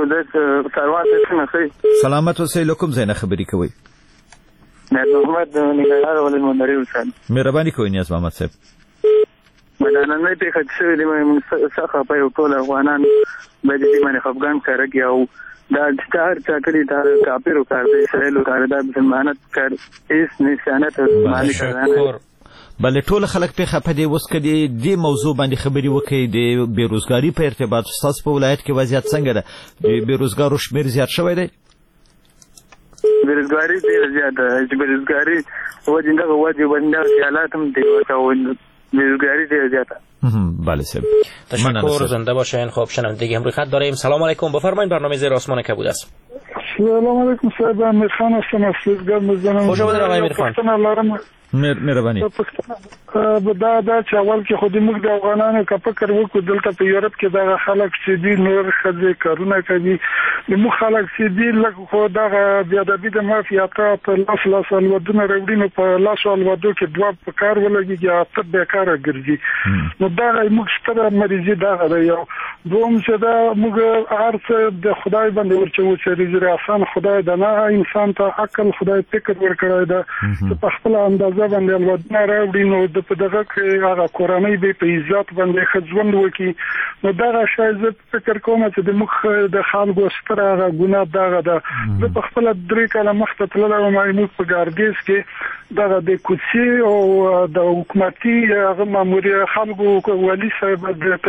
سلامت اوسه. لکم زینه خبري کوي. محمد نگار ولې مندري وسان. مهرباني کوئ نیاز محمد صاحب. مدانه ته خدشه دې مې څخه په یو ټول افغانان به دې باندې افغان کار کوي او دا ستار چاکري دا کافرو کار دی اسرائیلو کار دا مسلمانت کار هیڅ نشانت مالي کار نه. بل ټول خلک په خپه دي اوس کدي د موضوع باندې خبري وکړي د بیروزګاری په ارتباط تاسو په ولایت کې وضعیت څنګه ده؟ د بیروزګارو شمیر زیات شوی دی؟ بیروزګاری ډیر زیات ده. چې بیروزګاری وجنده وجه باندې حالات هم دی او بیروزګاری ډیر زیاته. بله صاحب تشکر. زنده باشین. خب شنوندگی هم روی خط داریم. سلام علیکم. بفرمایید برنامه زیر آسمان کبود است. سلام علیکم صاحب. امیرخان هستم از سوزگار میزنم. خوش آمدید آقای امیرخان. مهرباني. دا دا چې اول کې خو دې موږ د افغانانو که فکر وکړو دلته په یورپ کې دغه خلک چې دي نور ښځې کارونه کوي موږ خلک چې دي لږ خو دغه بېادبي د مافیاته په لاس لاس الودونه راوړي نو په لاسو الودو کې دوه په کار ولګېږي اته بېکاره ګرځي نو دغه موږ ستره مریضي دغه ده. یو دوم چې دا موږ هر څه د خدای باندې ورچوو چې رزق آسان خدای د نه انسان ته عقل خدای فکر ورکړی ده چې په خپله اندازه باندې الودونه راوړي نو د په دغه کې هغه کورنۍ به په عزت باندې ښه ژوند وکړي نو دغه شی زه فکر کوم چې د موږ د خلکو ستره هغه ګناه دغه ده. زه په خپله درې کاله مخته تللی وم موږ په ګاردیز کې دغه د کوڅې او د حکومتي هغه ماموري خلکو والي صاحب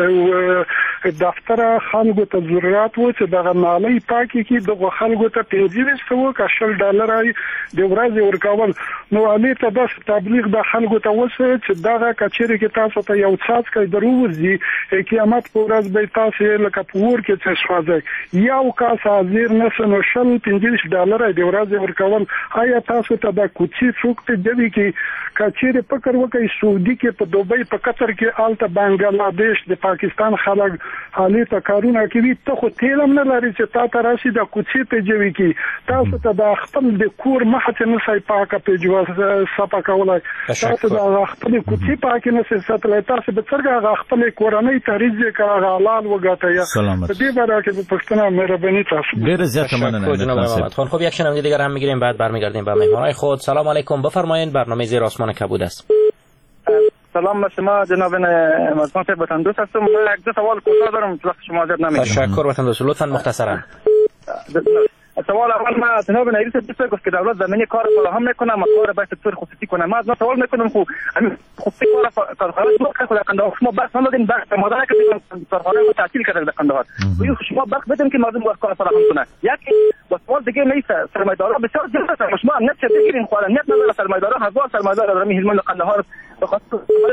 دفتر خلکو ته ضرورت و چې دغه نالۍ پاکې کړي دغه خلکو ته پنځه سوه که شل ډالره د ورځې ورکول نو هغې ته داسې تبلیغ د خلکو ته وسو چې دغه کچېرې کې تاسو ته یو څاڅکی درووځي قیامت په ورځ به تاسو لکه په اور کې څه سوځئ یو کاس حاضر نسه نو شل پنځه ډالره د ورځې ورکول. آیا تاسو ته دا کوڅې څوک ته جوړي کې کچېرې فکر وکړئ سعودي کې په دوبۍ په قطر کې آلته بنګلاديش د پاکستان خلک حالي ته کارونه کوي ته خو تیل هم نه لري چې تا ته راشي د کوڅې ته جوړي کې تاسو ته د خپل د کور مخه چې نه سای پاکه په جواز صفا کولای تاسو د خپل کوڅې پاکه نه ساتلای تاسو به څنګه خپل کورنۍ تاریخ کړه حلال وګټه یا په دې باره کې په پښتنه مهرباني تاسو ډیر زیات مننه جناب محمد خان. خب یک شنونده دیگر هم میگیریم بعد برمیگردیم به مهمانای خود. سلام علیکم. بفرمایید برنامه زیر آسمان کبود است. سلام به شما جناب مهمان صاحب. وطن دوست هستم. یک دو سوال کوتاه دارم وقت شما زیاد نمیگیرم. تشکر وطن دوست. لطفا مختصرا. سوال اول ما جناب نایب صاحب دوست گفت که دولت زمینی کار فراهم میکنه ما کار به سکتور خصوصی کنه. ما از سوال میکنم خو خصوصی کار کارخانه شما خود قندهار شما بس ندادین بس مادر که کارخانه رو تعطیل کرده در قندهار و شما بس بدون که مردم کار فراهم کنه. یکی با سوال دیگه نیست سرمایه‌دارا بسیار زیاد هستن. شما نت چه بگیرین خو نت نداره سرمایه‌دارا هزار سرمایه‌دار در هلمند قندهار به خاطر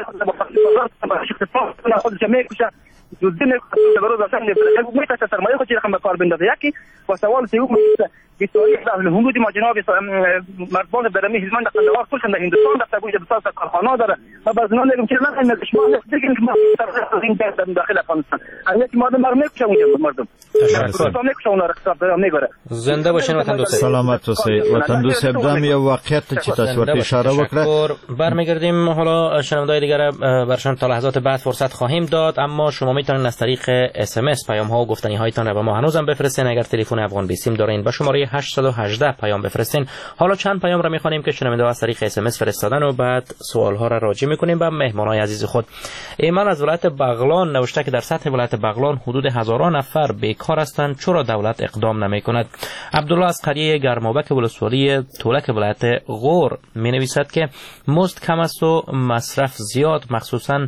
خود خود جمعی کوشه دوزدین کارو داشتن نمیشه میشه سرمایه خودی رقم به کار بندازه. یکی با سوال سیوم به تاریخ در هنود ما جناب مردان درمی هلمند قندهار کلشون در هندوستان در تبویج بساط کارخانه داره و باز نه نمیگم که نه شما دیگه که ما این داخل افغانستان هر یک مردم مرمه میشه اونجا مردم تشکر میشه اونا رو حساب میگره. زنده باشین وطن دوست. سلامت اوسئ. وطن دوست دام یو واقعیت چې تاسو ورته اشاره وکړه. برمیگردیم حالا شنونده‌های دیگر برشان تا لحظات بعد فرصت خواهیم داد، اما شما میتونید از طریق اس ام اس پیام ها و گفتنی هایتان را به ما هنوزم بفرستین. اگر تلفن افغان بیسیم دارین با شماره هشت یک هشت پیام بفرستین. حالا چند پیام را میخوانیم که شنونده ها از طریق اس ام اس فرستادن و بعد سوال ها را راجع میکنیم به مهمانای عزیز خود. ایمان از ولایت بغلان نوشته که در سطح ولایت بغلان حدود هزاران نفر بیکار هستند، چرا دولت اقدام نمیکند؟ عبدالله از قریه گرمابک ولسوالی تولک ولایت غور می نویسد که مزد کم است و مصرف زیاد، مخصوصا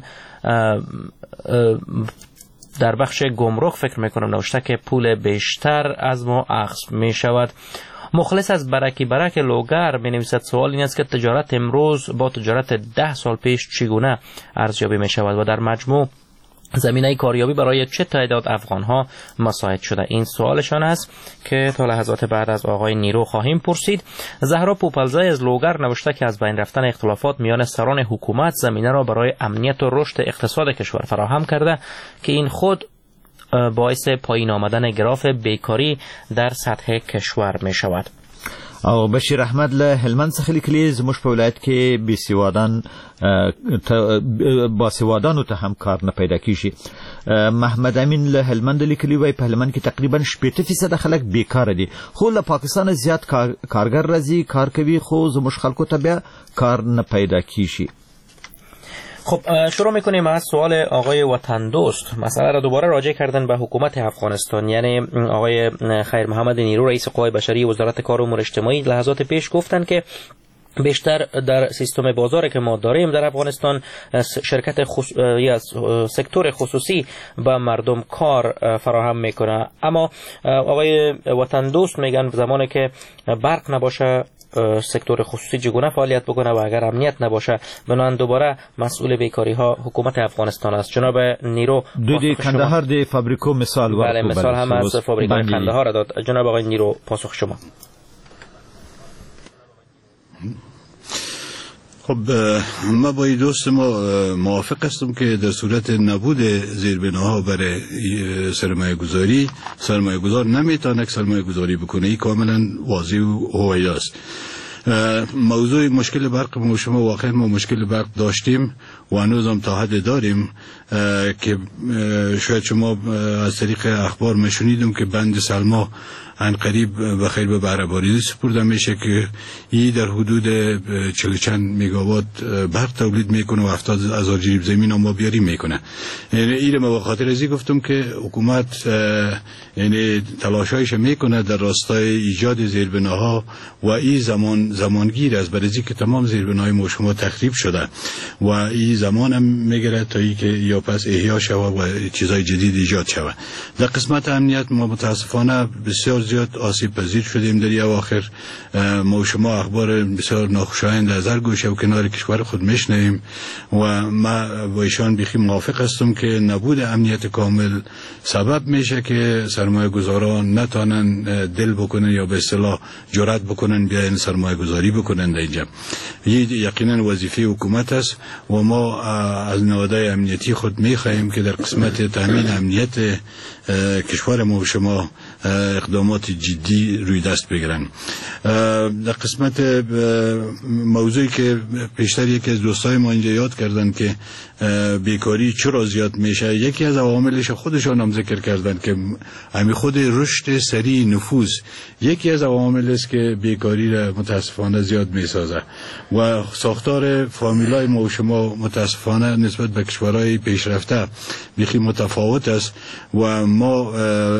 در بخش گمرک فکر میکنم نوشته که پول بیشتر از ما اخذ می شود. مخلص از برکی برک لوگر می نویسد سوال این است که تجارت امروز با تجارت ده سال پیش چگونه ارزیابی می شود و در مجموع زمینه کاریابی برای چه تعداد افغان ها مساعد شده؟ این سوالشان است که تا لحظات بعد از آقای نیرو خواهیم پرسید. زهرا پوپلزای از لوگر نوشته که از بین رفتن اختلافات میان سران حکومت زمینه را برای امنیت و رشد اقتصاد کشور فراهم کرده که این خود باعث پایین آمدن گراف بیکاری در سطح کشور می شود. او بشیر احمد له هلمند څخه لیکلي زموږ په ولایت کې بېسوادان باسوادانو ته هم کار نه پیدا کیږي. محمد امین له هلمند لیکلي وای په هلمند کې تقریبا شپږ فیصد خلک بیکاره دي، خو له پاکستان زیات کارګر راځي، کار کوي، خو زموږ خلکو ته بیا کار نه پیدا کیږي. خب شروع میکنیم از سوال آقای وطن دوست. مسئله را دوباره راجع کردن به حکومت افغانستان، یعنی آقای خیر محمد نیرو رئیس قوای بشری وزارت کار و امور اجتماعی لحظات پیش گفتن که بیشتر در سیستم بازاری که ما داریم در افغانستان شرکت خص... یا سکتور خصوصی به مردم کار فراهم میکنه، اما آقای وطن دوست میگن زمانی که برق نباشه سکتور خصوصی چگونه فعالیت بکنه و اگر امنیت نباشه بنابراین دوباره مسئول بیکاری ها حکومت افغانستان است. جناب نیرو دودی کندهار دی فابریکو مثال ورکو. بله مثال هم از فابریکای کندهار داد. جناب آقای نیرو پاسخ شما. خب ما با دوست ما موافق هستم که در صورت نبود زیربناها برای سرمایه گذاری سرمایه گذار نمیتونه سرمایه گذاری بکنه. این کاملا واضح و هوایی است. موضوع مشکل برق ما شما واقعا ما مشکل برق داشتیم و هنوز هم تا حد داریم که شاید شما از طریق اخبار میشنیدم که بند سلما ان قریب بخیر به بهره‌بری سپرده میشه که این در حدود چهل چند مگاوات برق تولید میکنه و هفتاد هزار جریب زمین هم آبیاری میکنه. یعنی این ما به خاطر ازی گفتم که حکومت یعنی تلاشایش میکنه در راستای ایجاد زیربناها و این زمان زمانگیر است، برای اینکه تمام زیربناهای ما شما تخریب شده و این زمان هم میگیره تا اینکه یا پس احیا شود و چیزای جدید ایجاد شود. در قسمت امنیت ما متاسفانه بسیار زیاد آسیب پذیر شدیم در این اواخر. ما و شما اخبار بسیار ناخوشایند از هر گوشه و کنار کشور خود میشنویم و ما با ایشان بیخی موافق هستم که نبود امنیت کامل سبب میشه که سرمایه گذاران نتانن دل بکنن یا به اصطلاح جرأت بکنن بیاین سرمایه گذاری بکنن در اینجا. این یقینا وظیفه حکومت است و ما از نهادهای امنیتی خود میخواهیم که در قسمت تامین امنیت کشور ما و شما اقدامات جدی روی دست بگیرن. در قسمت موضوعی که پیشتر یکی از دوستای ما اینجا یاد کردن که بیکاری چرا زیاد میشه، یکی از عواملش خودشان هم ذکر کردن که همین خود رشد سریع نفوذ یکی از عوامل است که بیکاری را متاسفانه زیاد میسازه و ساختار فامیلای ما و شما متاسفانه نسبت به کشورهای پیشرفته بیخی متفاوت است و ما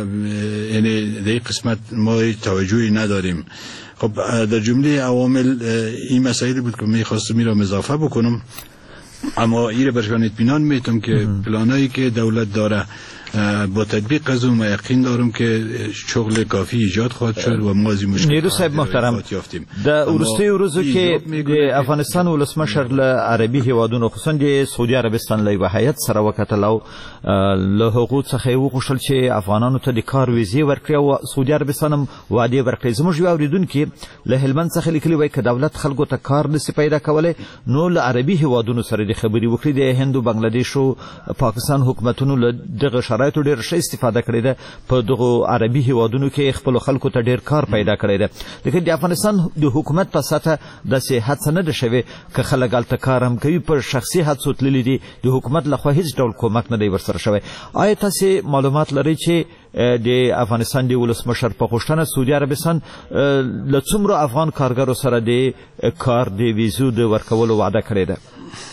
یعنی در این قسمت ما توجهی نداریم. خب در جمله عوامل این مسائلی بود که میخواستم این را اضافه بکنم، اما این را برشان اطمینان میتونم که پلانایی که دولت داره با تطبیق از اون یقین دارم که شغل کافی ایجاد خواهد شد و ما از این مشکل نیرو صاحب محترم د ورستي ورځو کې د افغانستان ولسمشر له عربي هیوادونو خصوصا د سعودي عربستان له هیئت سره وکتل او له حقوق څخه وغوښتل چې افغانانو ته د کار ویزې ورکړي او سعودي عربستان هم وعده ورکړي. زموږ یو اوریدونکي له هلمند څخه لیکلي وای که دولت خلکو ته کار نشي پیدا کولی نو له عربي هیوادونو سره د خبرې وکړي. د هند او بنگلاديش او پاکستان حکومتونو له دغه شرایطو ډیر ښه استفاده کړې ده په دغه عربي هیوادونو کې خپل خلکو ته ډیر کار پیدا کړی ده. لیکن د افغانستان د حکومت په سطح داسې هڅه نه ده شوې که خلک هلته کار هم کوي، په شخصي هڅو تللي دي، د حکومت لخوا هیڅ ډول کومک نه دی ورسره شوی. آیا تاسې معلومات لرئ چې د افغانستان د ولسمشر په غوښتنه سعودي عربستان له څومره افغان کارګرو سره د کار د ویزو د ورکولو وعده کړې ده؟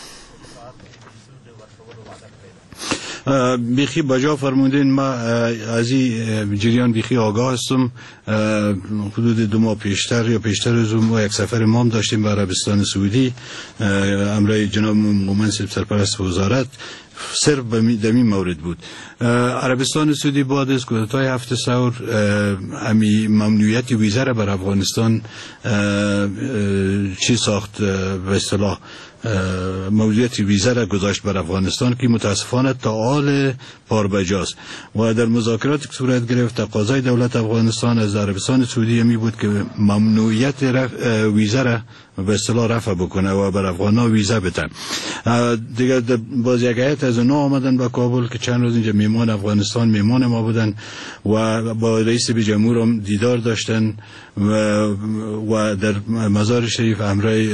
بیخی بجا فرمودین، ما از این جریان بیخی آگاه هستم. حدود دو ماه پیشتر یا پیشتر از اون ما یک سفر مام داشتیم به عربستان سعودی امرای جناب مومن سرپرست وزارت، صرف به این مورد بود. عربستان سعودی بعد از کودتای هفت سور امی ممنوعیت ویزا را بر افغانستان چی ساخت، به اصطلاح موضوعیت ویزا را گذاشت بر افغانستان که متاسفانه تا حال پاربجاست و در مذاکرات که صورت گرفت تقاضای دولت افغانستان از عربستان سعودی می بود که ممنوعیت ویزا را به اصطلاح رفع بکنه و بر افغانا ویزا بده. دیگه باز یک هیئت از اونا آمدن به کابل که چند روز اینجا میمان افغانستان میمان ما بودن و با رئیس جمهور هم دیدار داشتن و, و در مزار شریف امرای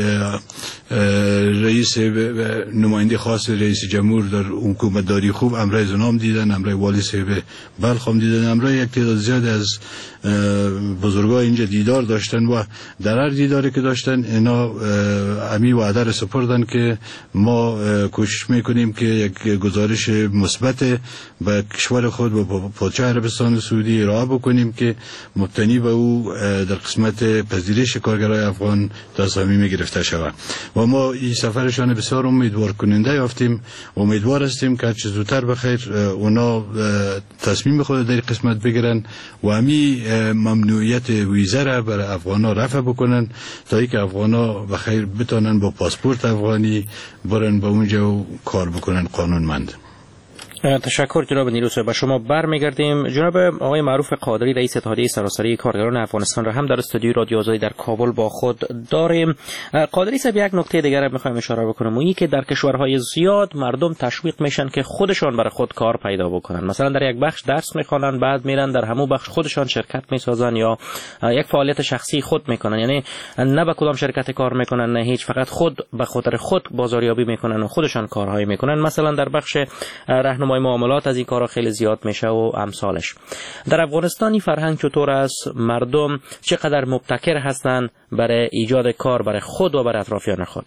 رئیس نماینده خاص رئیس جمهور در حکومت داری خوب امرای زنام دیدن، امرای والی صاحب بلخ هم دیدن، امرای یک تعداد زیاد از بزرگان اینجا دیدار داشتن و در هر دیداری که داشتن اینا امی وعده را سپردن که ما کوشش میکنیم که یک گزارش مثبت به کشور خود و پادشاه عربستان سعودی ارائه بکنیم که مبتنی به او در قسمت پذیرش کارگرای افغان تصمیم گرفته شود و ما این سفرشان بسیار امیدوار کننده یافتیم. امیدوار هستیم که چه زودتر بخیر اونا تصمیم خود در قسمت بگیرن و امی ممنوعیت ویزا را بر افغانا رفع بکنن تا اینکه افغانا بخیر بتونن با پاسپورت افغانی برن به اونجا و کار بکنن قانونمند. تشکر جناب نیروس. به شما برمیگردیم. جناب آقای معروف قادری رئیس اتحادیه سراسری کارگران افغانستان را هم در استودیوی رادیو آزادی در کابل با خود داریم. قادری صاحب، یک نکته دیگر را می‌خوایم اشاره بکنیم، اونی که در کشورهای زیاد مردم تشویق میشن که خودشان برای خود کار پیدا بکنن. مثلا در یک بخش درس میخوانن، بعد میرن در همون بخش خودشان شرکت میسازن یا یک فعالیت شخصی خود میکنن، یعنی نه به کدام شرکت کار میکنن نه هیچ، فقط خود به خاطر خود بازاریابی میکنن و خودشان کارهایی میکنن. مثلا در بخش راهنمایی معاملات از این کارا خیلی زیاد میشه و امثالش. در افغانستانی فرهنگ چطور است؟ مردم چقدر مبتکر هستند برای ایجاد کار برای خود و برای اطرافیان خود؟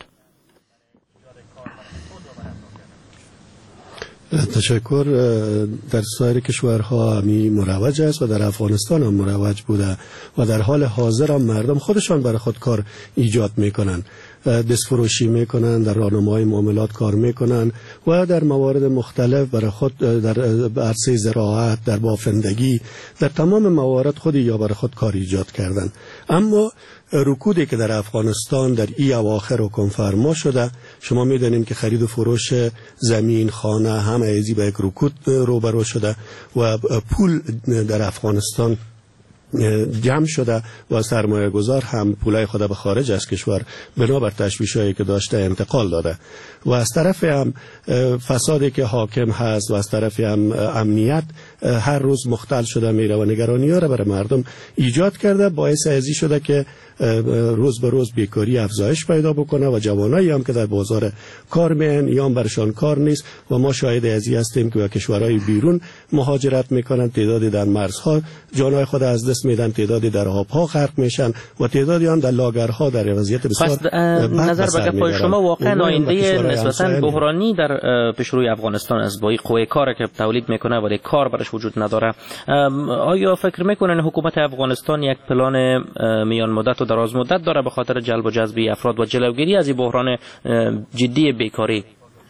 تشکر. در سایر کشورها همی مروج است و در افغانستان هم مروج بوده و در حال حاضر هم مردم خودشان برای خود کار ایجاد میکنن، دست فروشی میکنن، در راهنمایی معاملات کار میکنن و در موارد مختلف برای خود در عرصه زراعت، در بافندگی، در تمام موارد خودی یا برای خود کار ایجاد کردن. اما رکودی که در افغانستان در ای اواخر حکم فرما شده، شما میدانیم که خرید و فروش زمین، خانه همه ازی به یک رکود روبرو شده و پول در افغانستان جمع شده و سرمایه گذار هم پولای خود به خارج از کشور بنابر تشویشایی که داشته انتقال داده و از طرف هم فسادی که حاکم هست و از طرف هم امنیت هر روز مختل شده میره و نگرانی ها را برای مردم ایجاد کرده، باعث ازی شده که روز به روز بیکاری افزایش پیدا بکنه و جوانایی هم که در بازار کار میان یا برشان کار نیست و ما شاهد ازی هستیم که به کشورهای بیرون مهاجرت میکنن، تعدادی در مرزها جانای خود از دست میدن، تعدادی در آبها غرق میشن و تعدادی هم در لاگرها در وضعیت بسیار نظر به گپای شما واقعا آینده نسبتا بحرانی در پیشروی افغانستان از با قوه کاری که تولید میکنه ولی کار برش وجود نداره. آیا فکر میکنن حکومت افغانستان یک پلان میان مدت و دراز مدت داره به خاطر جلب و جذب افراد و جلوگیری از این بحران جدی بیکاری؟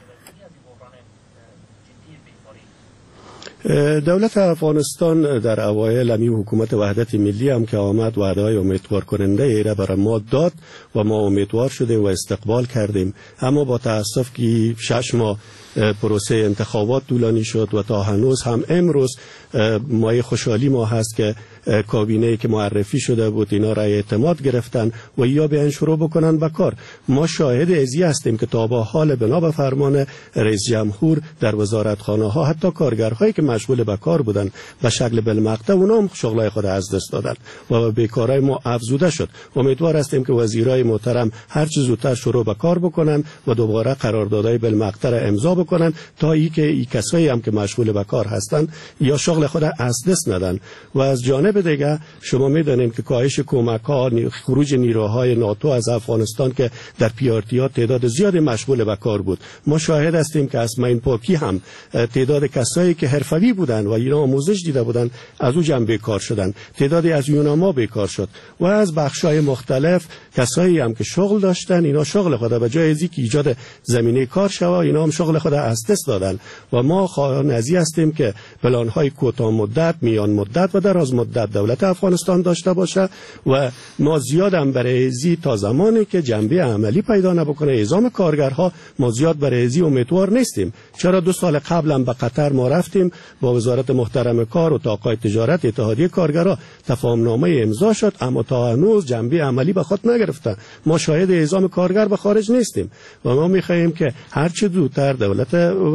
دولت افغانستان در اوایل همی حکومت وحدت ملی هم که آمد وعده‌های امیدوار کننده ای را برای ما داد و ما امیدوار شدیم و استقبال کردیم، اما با تاسف که شش ماه پروسه انتخابات طولانی شد و تا هنوز هم امروز مایه خوشحالی ما هست که کابینه‌ای که معرفی شده بود اینا رای اعتماد گرفتن و یا بیان شروع بکنن به کار. ما شاهد ازی هستیم که تا با حال بنا به فرمان رئیس جمهور در وزارتخانه ها حتی کارگرهایی که مشغول به کار بودن به شکل بالمقطع اونا هم شغلای خود از دست دادن و بیکاری ما افزوده شد. امیدوار هستیم که وزیرای محترم هر چه زودتر شروع به کار بکنن و دوباره قراردادهای بالمقطع را امضا بکنن تا ای که ای کسایی هم که مشغول به کار هستن یا شغل خود از دست ندن. و از جانب دیگه شما میدونید که کاهش کمک‌ها، خروج نیروهای ناتو از افغانستان که در پی آر تی ها تعداد زیادی مشغول به کار بود. ما شاهد هستیم که از مین پاکی هم تعداد کسایی که حرفه‌ای بودن و اینا آموزش دیده بودن از او جنب بیکار شدن. تعدادی از یوناما بیکار شد و از بخش‌های مختلف کسایی هم که شغل داشتن اینا شغل خود به جای از اینکه ایجاد زمینه کار شود اینا هم شغل خود از دست دادن. و ما خواهان ازی هستیم که پلان‌های کوتاه مدت، میان مدت و دراز مدت دولت افغانستان داشته باشه و ما زیاد هم برای ازی تا زمانی که جنبه عملی پیدا نبکنه اعزام کارگرها ما زیاد برای ازی امیدوار نیستیم. چرا دو سال قبل هم به قطر ما رفتیم با وزارت محترم کار و طاقای تجارت اتحادیه کارگرها تفاهم نامه امضا شد اما تا هنوز جنبه عملی به خود نگرفته. ما شاهد اعزام کارگر به خارج نیستیم و ما می‌خواهیم که هر چه زودتر دولت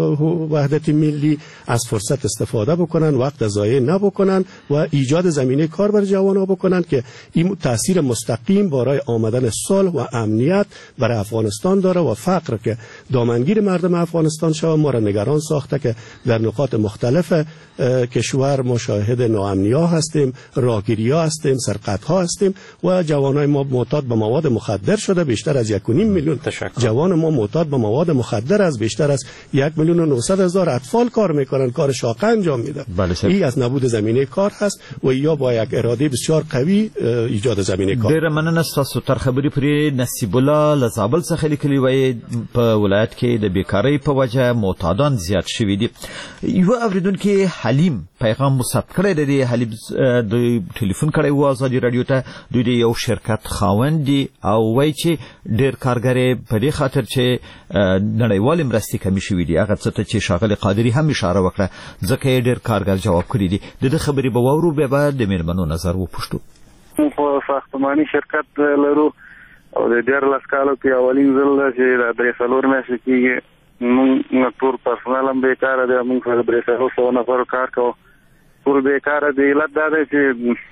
وحدت ملی از فرصت استفاده بکنن، وقت ضایع نبکنن و ایجاد زمینه کار بر جوانان بکنن که این تاثیر مستقیم برای آمدن صلح و امنیت برای افغانستان داره و فقر که دامنگیر مردم افغانستان شود ما را نگران ساخته که در نقاط مختلف کشور ما شاهد ناامنی‌ها هستیم، راهگیری‌ها هستیم، سرقت‌ها هستیم و جوانای ما معتاد به مواد مخدر شده. بیشتر از یک و نیم میلیون جوان ما معتاد به مواد مخدر از بیشتر از یک میلیون و نهصد هزار اطفال کار میکنن، کار شاقه انجام میدن. این از نبود زمینه کار هست و یا با یک اراده بسیار قوی ایجاد زمینه کار. ډیره مننه تاسو تر خبرې پرې. نصیب الله له زابل څخه لیکلي وای په ولایت کې د بیکاری په وجه معتادان زیات شوي دي. یو اوریدونکو حلیم پیغام مثبت کړی دی. حلیم د ټلیفون کړی و آزادي رادیو ته. دوی د یو شرکت خاوند دي او وای چې ډیر کارګر په دې خاطر چې نړیوال مرستې کمی شوي دي. هغه څه ته چې شاغل قادری هم اشاره وکړه ځکه ډیر کارګر جواب کړی دي. د خبرې به واورو به بعد د میرمنو نظر وپوښتو. په ساختماني شرکت لرو او د ډیر لاس کالو کې اولین ځل چې د درې څلور میاشتې کېږي موږ ټول پرسونل هم بیکاره دی. موږ سره درې څلور سوه نفر کار کوو. ټول بیکاره دی. علت دا دی چې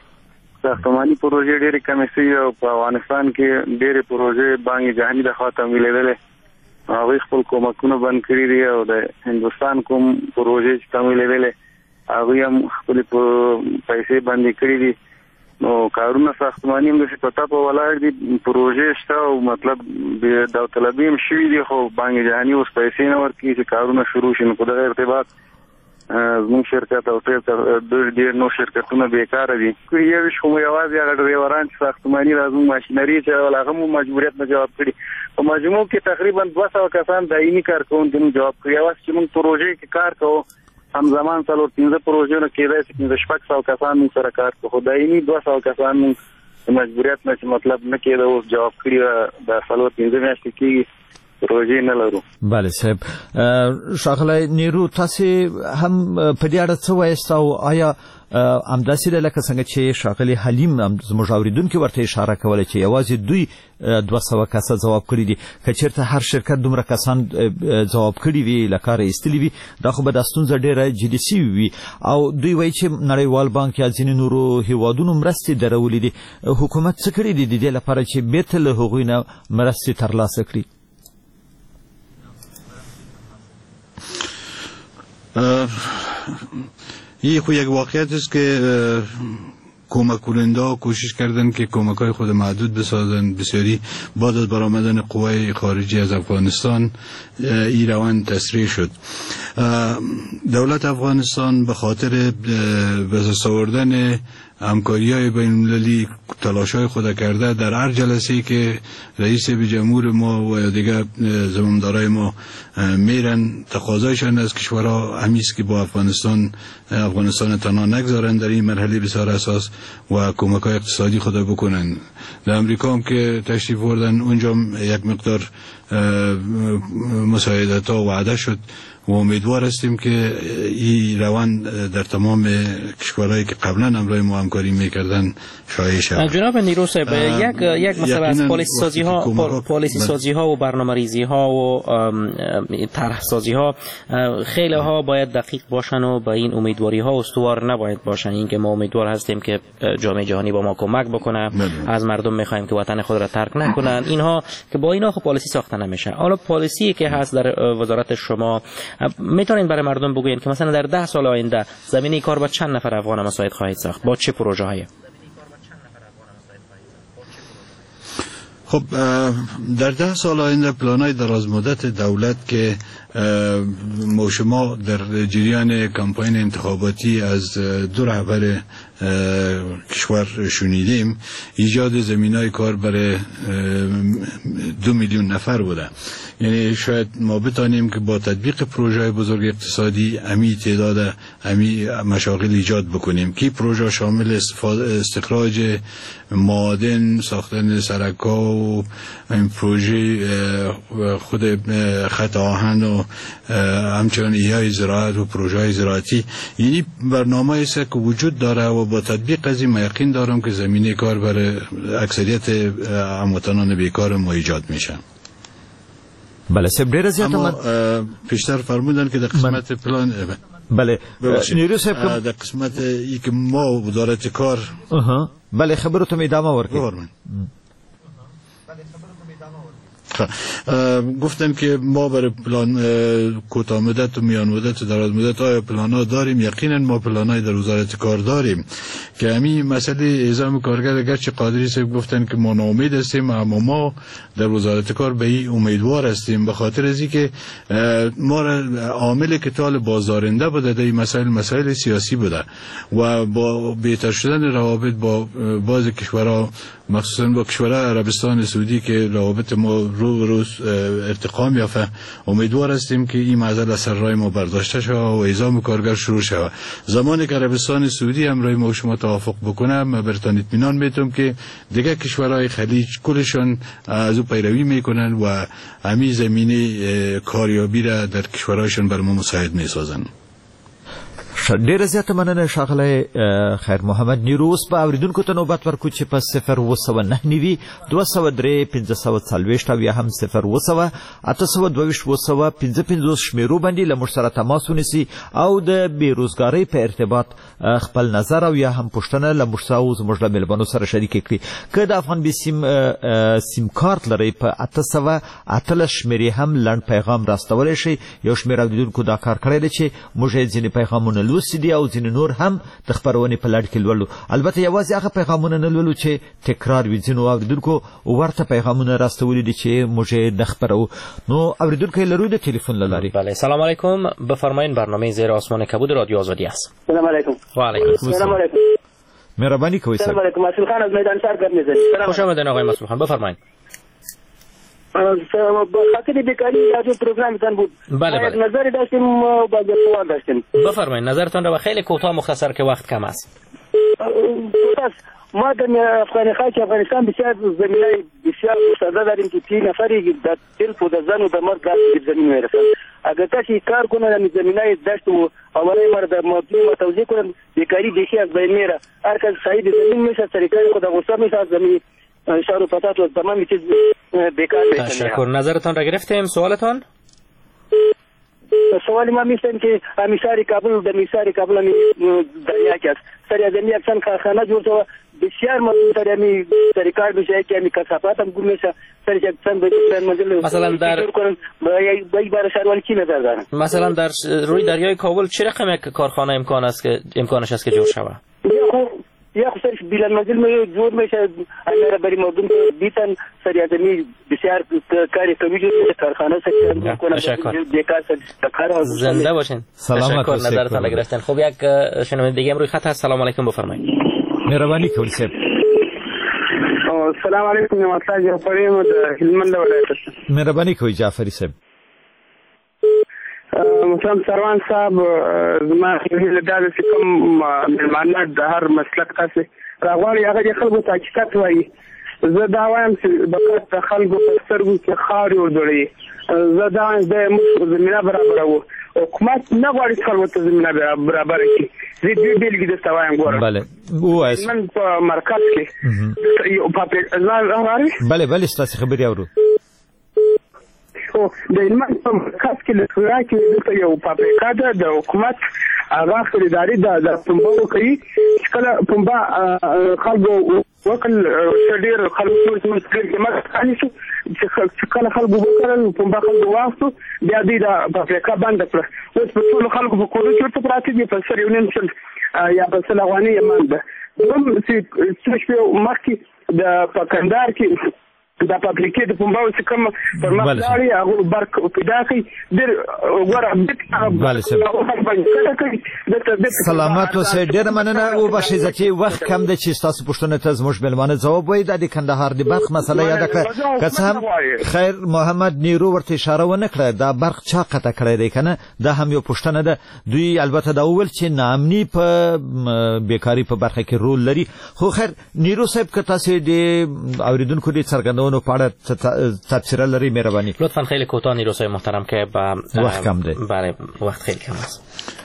ساختماني پروژې ډېرې کمې شوي او په افغانستان کې ډېرې پروژې بانک جهاني د خوا تمویلېدلې. هغوی خپل کومکونه بند کړي دي او د هندوستان کوم پروژې چې تمویلېدلې هغوی هم خپلې پیسې بندې کړي دي. نو کارونه ساختماني هم داسې په ټپه ولاړ دي. پروژې شته او مطلب داوطلبي هم شوي دي خو بانک جهاني اوس پیسې نه ورکوي چې کارونه شروع شي. نو په دغه ارتباط زموږ شرکت او ډېر نور شرکتونه بیکاره دي. یو ویشت خو مو یوازې هغه ډریوران چې ساختماني را زموږ ماشینري چلول هغه مو مجبوریت نه جواب کړي. په مجموع کې تقریبا دوه سوه کسان دایمي کارکوونکي مو جواب کړي. یوازې چې موږ پروژې کې کار کوو همزمان څلور پنځه پروژې نه کېدای چې پنځه شپږ سوه کسان موږ سره کار کوو. خو دایمي دوه سوه کسان موږ مجبوریت نه چې مطلب نه کېده اوس جواب کړي د څلور پنځه میاشتې کېږي پروژې نه لرو. بله صاحب. ښاغلی نیرو تاسې هم په دې اړه څه وایست او آیا همداسې ده لکه څنګه چې ښاغلي حلیم زموږ اورېدونکي ورته اشاره کوله چې یوازې دوی دوه سوه کسه ځواب کړي دي. که چېرته هر شرکت دومره کسان ځواب کړي وي له کاره ایستلي وي دا خو به دا ستونزه ډېره جدي سوي وي. او دوی وایي چې نړیوال بانک یا ځینې نورو هیوادونو مرستې درولې دي. حکومت څه کړي دي د دې لپاره چې بېرته له هغوی نه مرستې ترلاسه کړي؟ این خو یک واقعیت است که کمک کننده ها کوشش کردن که کمک های خود محدود بسازن. بسیاری بعد از برآمدن قوای خارجی از افغانستان این روند تسریع شد. دولت افغانستان به خاطر به دست آوردن همکاری های بین المللی تلاش های خود کرده. در هر جلسه که رئیس جمهور ما و دیگر زمامدارای ما میرن تقاضایشان از کشورها همیست که با افغانستان افغانستان تنها نگذارن در این مرحله بسیار اساس و کمک های اقتصادی خود بکنن. در امریکا هم که تشریف بردن اونجا یک مقدار مساعدت ها وعده شد و امیدوار هستیم که این روند در تمام کشورهایی که قبلا همراه ما همکاری میکردن شایع شود. جناب نیروس، یک یک مثلا از پالیسی سازی ها پالیسی سازی ها و برنامه‌ریزی ها و طرح سازی ها خیلی ها باید دقیق باشن و با این امیدواری ها استوار نباید باشن. اینکه ما امیدوار هستیم که جامعه جهانی با ما کمک بکنه، از مردم میخوایم که وطن خود را ترک نکنن، اینها که با اینا خب پالیسی ساخته نمیشه. حالا پالیسی که هست در وزارت شما، میتونین برای مردم بگوین که مثلا در ده سال آینده زمینه کار با چند نفر افغان مساعد خواهید ساخت، با چه پروژه هایی؟ خب در ده سال آینده پلانای دراز مدت دولت که ما شما در جریان کمپاین انتخاباتی از دو رهبر کشور شنیدیم، ایجاد زمینای کار برای دو میلیون نفر بوده. یعنی شاید ما بتانیم که با تطبیق پروژه بزرگ اقتصادی امی تعداد امی مشاغل ایجاد بکنیم که پروژه شامل استخراج معادن، ساختن سرک‌ها و این پروژه خود خط آهن و همچنان ایهای زراعت و پروژه زراعتی، یعنی برنامه است که وجود داره و با تطبیق از این یقین دارم که زمینه کار برای اکثریت هموطنان بیکار ما ایجاد میشه. بله سب ډیر زیاته من پیشتر فرمودن که در قسمت پلان بله نیرو صاحب در قسمت ای که ما وزارت کار اها بله خبرتون ادامه ورکړئ. گفتن که ما برای پلان کوتاه مدت و میان مدت و دراز مدت آیا پلان ها داریم؟ یقینا ما پلان های در وزارت کار داریم که همین مسئله اعزام کارگر اگرچه قادری صاحب گفتن که ما ناامید هستیم، اما ما در وزارت کار به این امیدوار هستیم، به خاطر از اینکه ما عامل که طال بازدارنده بوده در این مسائل مسائل سیاسی بوده و با بهتر شدن روابط با بعض کشورها مخصوصا با کشور عربستان سعودی که روابط ما رو روز ارتقا یافته، امیدوار هستیم که این مسئله از سر راه ما برداشته شود و اعزام کارگر شروع شود. زمانی که عربستان سعودی همراه ما و شما توافق بکنه، من برتان اطمینان میتونم که دیگه کشورهای خلیج کلشون از او پیروی میکنن و همین زمینه کاریابی را در کشورهایشون بر ما مساعد میسازن. ډیره زیاته مننه ښاغلی خیر محمد نیروس. په اوریدونکو ته نوبت ورکړو چې په صفر اوه سوه نهه نوي دوه سوه درې پنځه سوه څلوېښت او یا هم صفر اوه سوه اته سوه دوه ویشت اوه سوه پنځه پنځوس شمیرو باندې له موږ سره تماس ونیسي او د بېروزګارۍ په ارتباط خپل نظر او یا هم پوښتنه له موږ سره او زموږ له مېلمنو سره شریکې کړي. که د افغان بي سیم سیم کارت لرئ په اته سوه اتلس شمېرې هم لنډ پیغام راستولی شئ. یو شمېر اوریدونکو دا کار کړی دی چې موږ یې ځینې پیغامونه لوستي دي او ځینې نور هم د خپرونې په لړ کې لولو. البته یوازې هغه پیغامونه نه لولو چې تکرار وي، ځینو اوریدونکو ورته پیغامونه راستولي دي چې موږ یې نه خپروو. نو اوریدونکی لرو د تلیفون له لارې. بله سلام علیکم، بفرمایید برنامه زیر آسمان کبود رادیو آزادی است. سلام علیکم. و علیکم السلام علیکم. مهربانی کوئ سلام علیکم. مسئول خان از میدان شهر گپ میزنید. خوش آمدید آقای مسئول خان، بفرمایید. خاطر بیکاری رادیو پروگرامتان بود. بله بله. نظری داشتیم و با سوال داشتیم. بفرمایید نظرتان را خیلی کوتاه مختصر که وقت کم است. ما در افغانستان افغانستان بسیار زمینای بسیار گسترده داریم که تی نفری در تلف و در زن و در مرد به زمین میرسن. اگر کسی کار کنه در زمینای دشت و اولای مرد در مبنی ما توضیح کنن بیکاری دیشی از بین میره. هر کس صاحب زمین میشه سرکاری خود غصه میشه از زمین شهر و پتات و تمامی چیز بیکار میشه. تشکر. نظرتان را گرفتیم. سوالتان؟ سوال ما میشن که امیشاری کابل در میشاری کابل همی دریا که است سری از امی اکسان کارخانه جور شده بسیار مردم سری همی سری کار میشه که همی کسافات هم گل میشه سری اکسان باید منزل مثلا در باید بار شهروانی چی نظر دارن؟ مثلا در روی دریای کابل چه رقم کارخانه امکان است که امکانش است که جور شود؟ یا خو سرش بیلان منزل می جور میشه اگر بری مردم بیتن سری از امی بسیار کاری کمی جور میشه کارخانه سکتر میکنن. تشکر. بیکار کار زنده باشین. سلامت تشکر. نظرتان را گرفتن. خب یک شنونده دیگه روی خط هست. سلام علیکم، بفرمایید. مهربانی کوئ صاحب. سلام علیکم. نعمت جعفری م د هلمند ولایت. مهربانی کوئ جعفری صاحب. مثلا سروان صاحب زما هیله دا چې کوم مېلمانه د هر مسلک تاسې راغواړي هغه د خلکو ته حقیقت وایي. زه دا وایم چې د خلکو په سترګو کې خاورې وردوړي. زه دا وایم د موږ زمینه برابروو حکومت نه غواړي خلکو ته زمینه برابر کړي. زه دوی بیلګې درته وایم ګوره. بله ووایاست. من په مرکز کې یو پاپریکا. بله بله ستاسې خبرې اورو. د هلمند په مرکز کې له خوراک کې دلته یو فابریکه ده د حکومت هغه خریداري د پنبه کوي. چې کله پنبه خلکو وکړل ډېر خلکو ډېر قیمت خالي شو، چې کله خلکو وکړل پنبه خلکو واخلو بیا دوی د فابریکه بنده کړه. اوس په ټولو خلکو په کورو کې ورته پراته دي په سر یو نیم سل یا په سل افغانۍ یې مانده. دوم چې څو شپې مخکې د په کندهار کې دا فابریکې د پنبه چې کوم پر مخ لاړې هغه برق پیدا کوي ډېر غوره. سلامت اوسئ. ډېره مننه. وبخښئ چې وخت کم دی چې ستاسو پوښتنو ته زموږ مېلمانه ځواب وایي. دا د کندهار د برق مسله یاده کړه. که څه هم خیر محمد نیرو ورته اشاره ونه کړه دا برق چا قطع کړی دی که نه، دا هم یو پوښتنه ده. دوی البته دا وویل چې ناامني په بیکاري په برخه کې رول لري. خو خیر نیرو صاحب که تاسې د اورېدونکو د څرګندونو نو پاره تفسیر لري مهربانی لطفا خیلی کوتاه نیروسای محترم که با وقت کم ده. بله وقت خیلی کم است.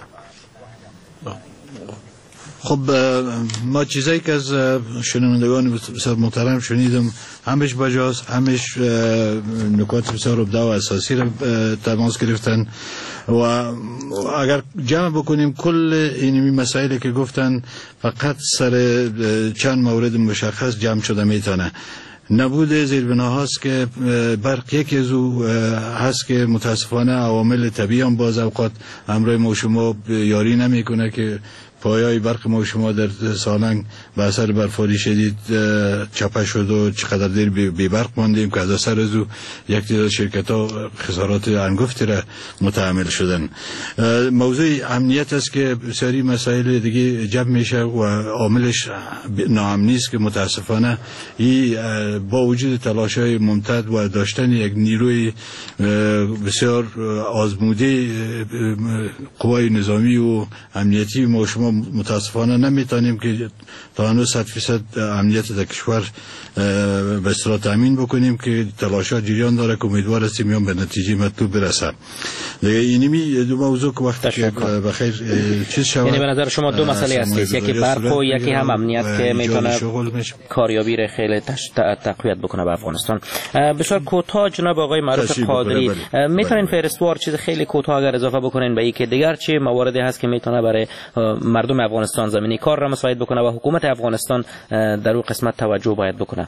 خب ما چیزایی که از شنوندگان بسیار محترم شنیدم همش بجاست، همش نکات بسیار ابداع و اساسی را تماس گرفتن و اگر جمع بکنیم کل اینمی مسائلی که گفتن فقط سر چند مورد مشخص جمع شده میتونه. نبود زیربناهاست که برق یکی از او هست که متاسفانه عوامل طبیعی هم باز اوقات امروز ما شما یاری نمیکنه که پایای برق ما شما در سالنگ به اثر برفاری شدید چپه شد و چقدر دیر بی برق ماندیم که از اثر از او یک تعداد شرکت ها خسارات انگفتی را متحمل شدن. موضوع امنیت است که بسیاری مسائل دیگه جمع میشه و عاملش ناامنی است که متاسفانه ای با وجود تلاش های ممتد و داشتن یک نیروی بسیار آزموده قوای نظامی و امنیتی ما شما متاسفانه نمیتونیم که تا هنوز صد فیصد امنیت در کشور به اصطلاح تامین بکنیم که تلاشات جریان داره که امیدوار هستیم میان به نتیجه مطلوب برسه. دیگه اینمی دو موضوع که وقتی که بخیر چیز شود، یعنی به نظر شما دو مسئله هست، یکی برق و یکی هم امنیت که میتونه کاریابی را خیلی تقویت بکنه به افغانستان. بسیار کوتاه جناب آقای معروف قادری میتونین فهرستوار چیز خیلی کوتاه اگر اضافه بکنین به این که دیگر چه مواردی هست که میتونه برای مردم افغانستان زمینی کار را مساعد بکنه و حکومت افغانستان در اون قسمت توجه باید بکنه؟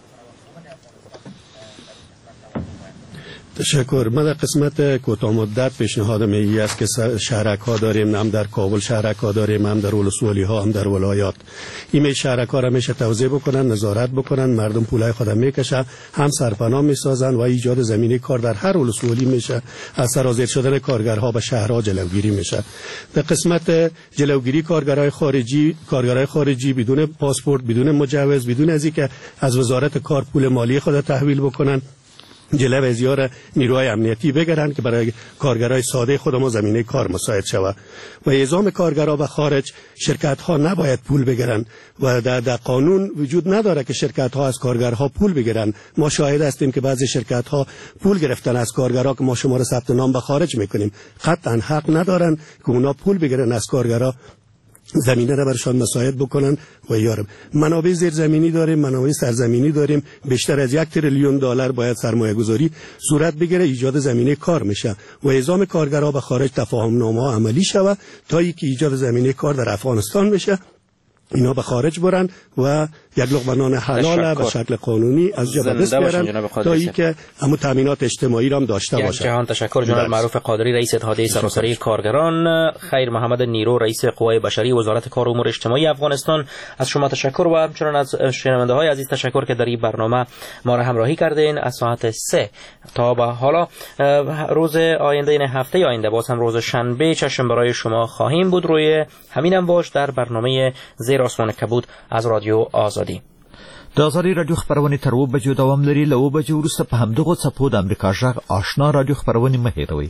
تشکر. من در قسمت کوتاه مدت پیشنهادم این است که شهرک ها داریم، هم در کابل شهرک ها داریم، هم در ولسوالی ها، هم در ولایات. این شهرک ها را میشه توزیع بکنن، نظارت بکنن، مردم پولای خود میکشن، هم سرپناه میسازن و ایجاد زمینه کار در هر ولسوالی میشه. از سرازیر شدن کارگرها به شهرها جلوگیری میشه. در قسمت جلوگیری کارگرای خارجی، کارگرای خارجی بدون پاسپورت، بدون مجوز، بدون از اینکه از وزارت کار پول مالی خود تحویل بکنن، جلب ازیار نیروهای امنیتی بگیرند که برای کارگرای ساده خود ما زمینه کار مساعد شود و اعزام کارگرها به خارج. شرکت ها نباید پول بگیرند و در, در قانون وجود نداره که شرکت ها از کارگرها پول بگیرند. ما شاهد هستیم که بعضی شرکت ها پول گرفتن از کارگرها که ما شما را ثبت نام به خارج میکنیم. قطعا حق ندارن که اونا پول بگیرن از کارگرها، زمینه را برشان مساعد بکنن و یارم. منابع زیرزمینی داریم، منابع سرزمینی داریم، بیشتر از یک تریلیون دلار باید سرمایه گذاری صورت بگیره، ایجاد زمینه کار میشه و اعزام کارگرها به خارج تفاهم نامه عملی شود تا اینکه ایجاد زمینه کار در افغانستان میشه، اینا به خارج برن و یک لقمه نان حلال به شکل قانونی از جا به دست بیارن تا اینکه همون تامینات اجتماعی را هم داشته باشن. جهان تشکر جناب معروف قادری رئیس اتحادیه سراسری کارگران، خیر محمد نیرو رئیس قوای بشری وزارت کار و امور اجتماعی افغانستان. از شما تشکر و همچنین از شنونده های عزیز تشکر که در این برنامه ما را همراهی کردین. از ساعت سه تا به حالا روز آینده این هفته آینده باز هم روز شنبه چشم برای شما خواهیم بود روی همین امواج در برنامه زیر آسمان کبود از رادیو آزادی. د آزادي رادیو خبرونه تر اوه بجو دوام لري. له اوه بجو وروسته په همدغو څپو د امریکا غږ آشنا رادیو خبرونه مه هېروئ.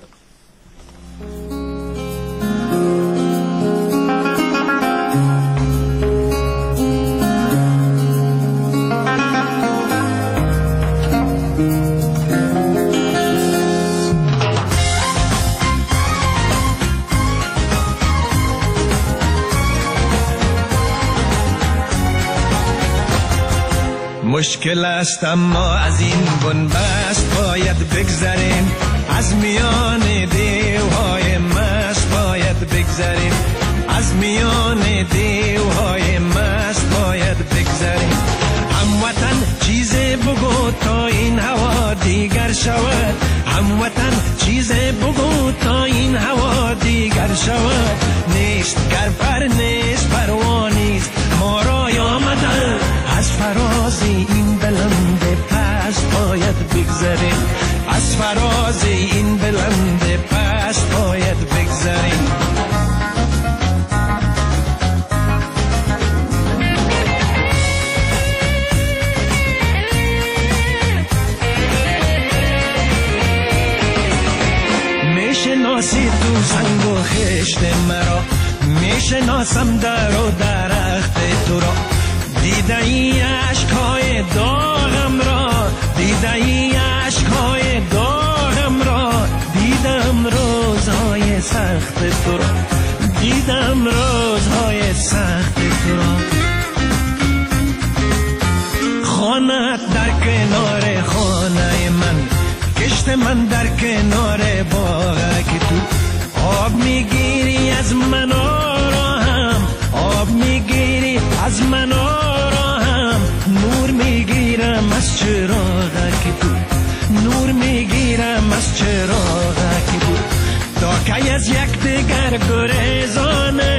مشکل است اما از این بنبست باید بگذریم، از میان دیوهای مست باید بگذریم، از میان دیوهای مست باید بگذریم. هموطن چیز بگو تا این هوا دیگر شود، هموطن چیز بگو تا این هوا دیگر شود. نیست گر پر نیست پروا نیست، ما را آمدن از فراز این بلند پس باید بگذریم، از فراز این بلند پس باید بگذریم. میشناسی تو سنگ و خشت مرا، میشناسم در و درخت تو را. دیده ای عشقهای داغم را، دیده ای عشقهای داغم را. دیدم روزهای سخت تو را، دیدم روزهای سخت تو را. خانه در کنار خانه من، کشت من در کنار باغ که تو آب میگیری از من آرام، آب میگیری از من آرام. نور میگیرم از چراغ که تو، نور میگیرم از چراغ که تو. تا که از یک دیگر گریزانه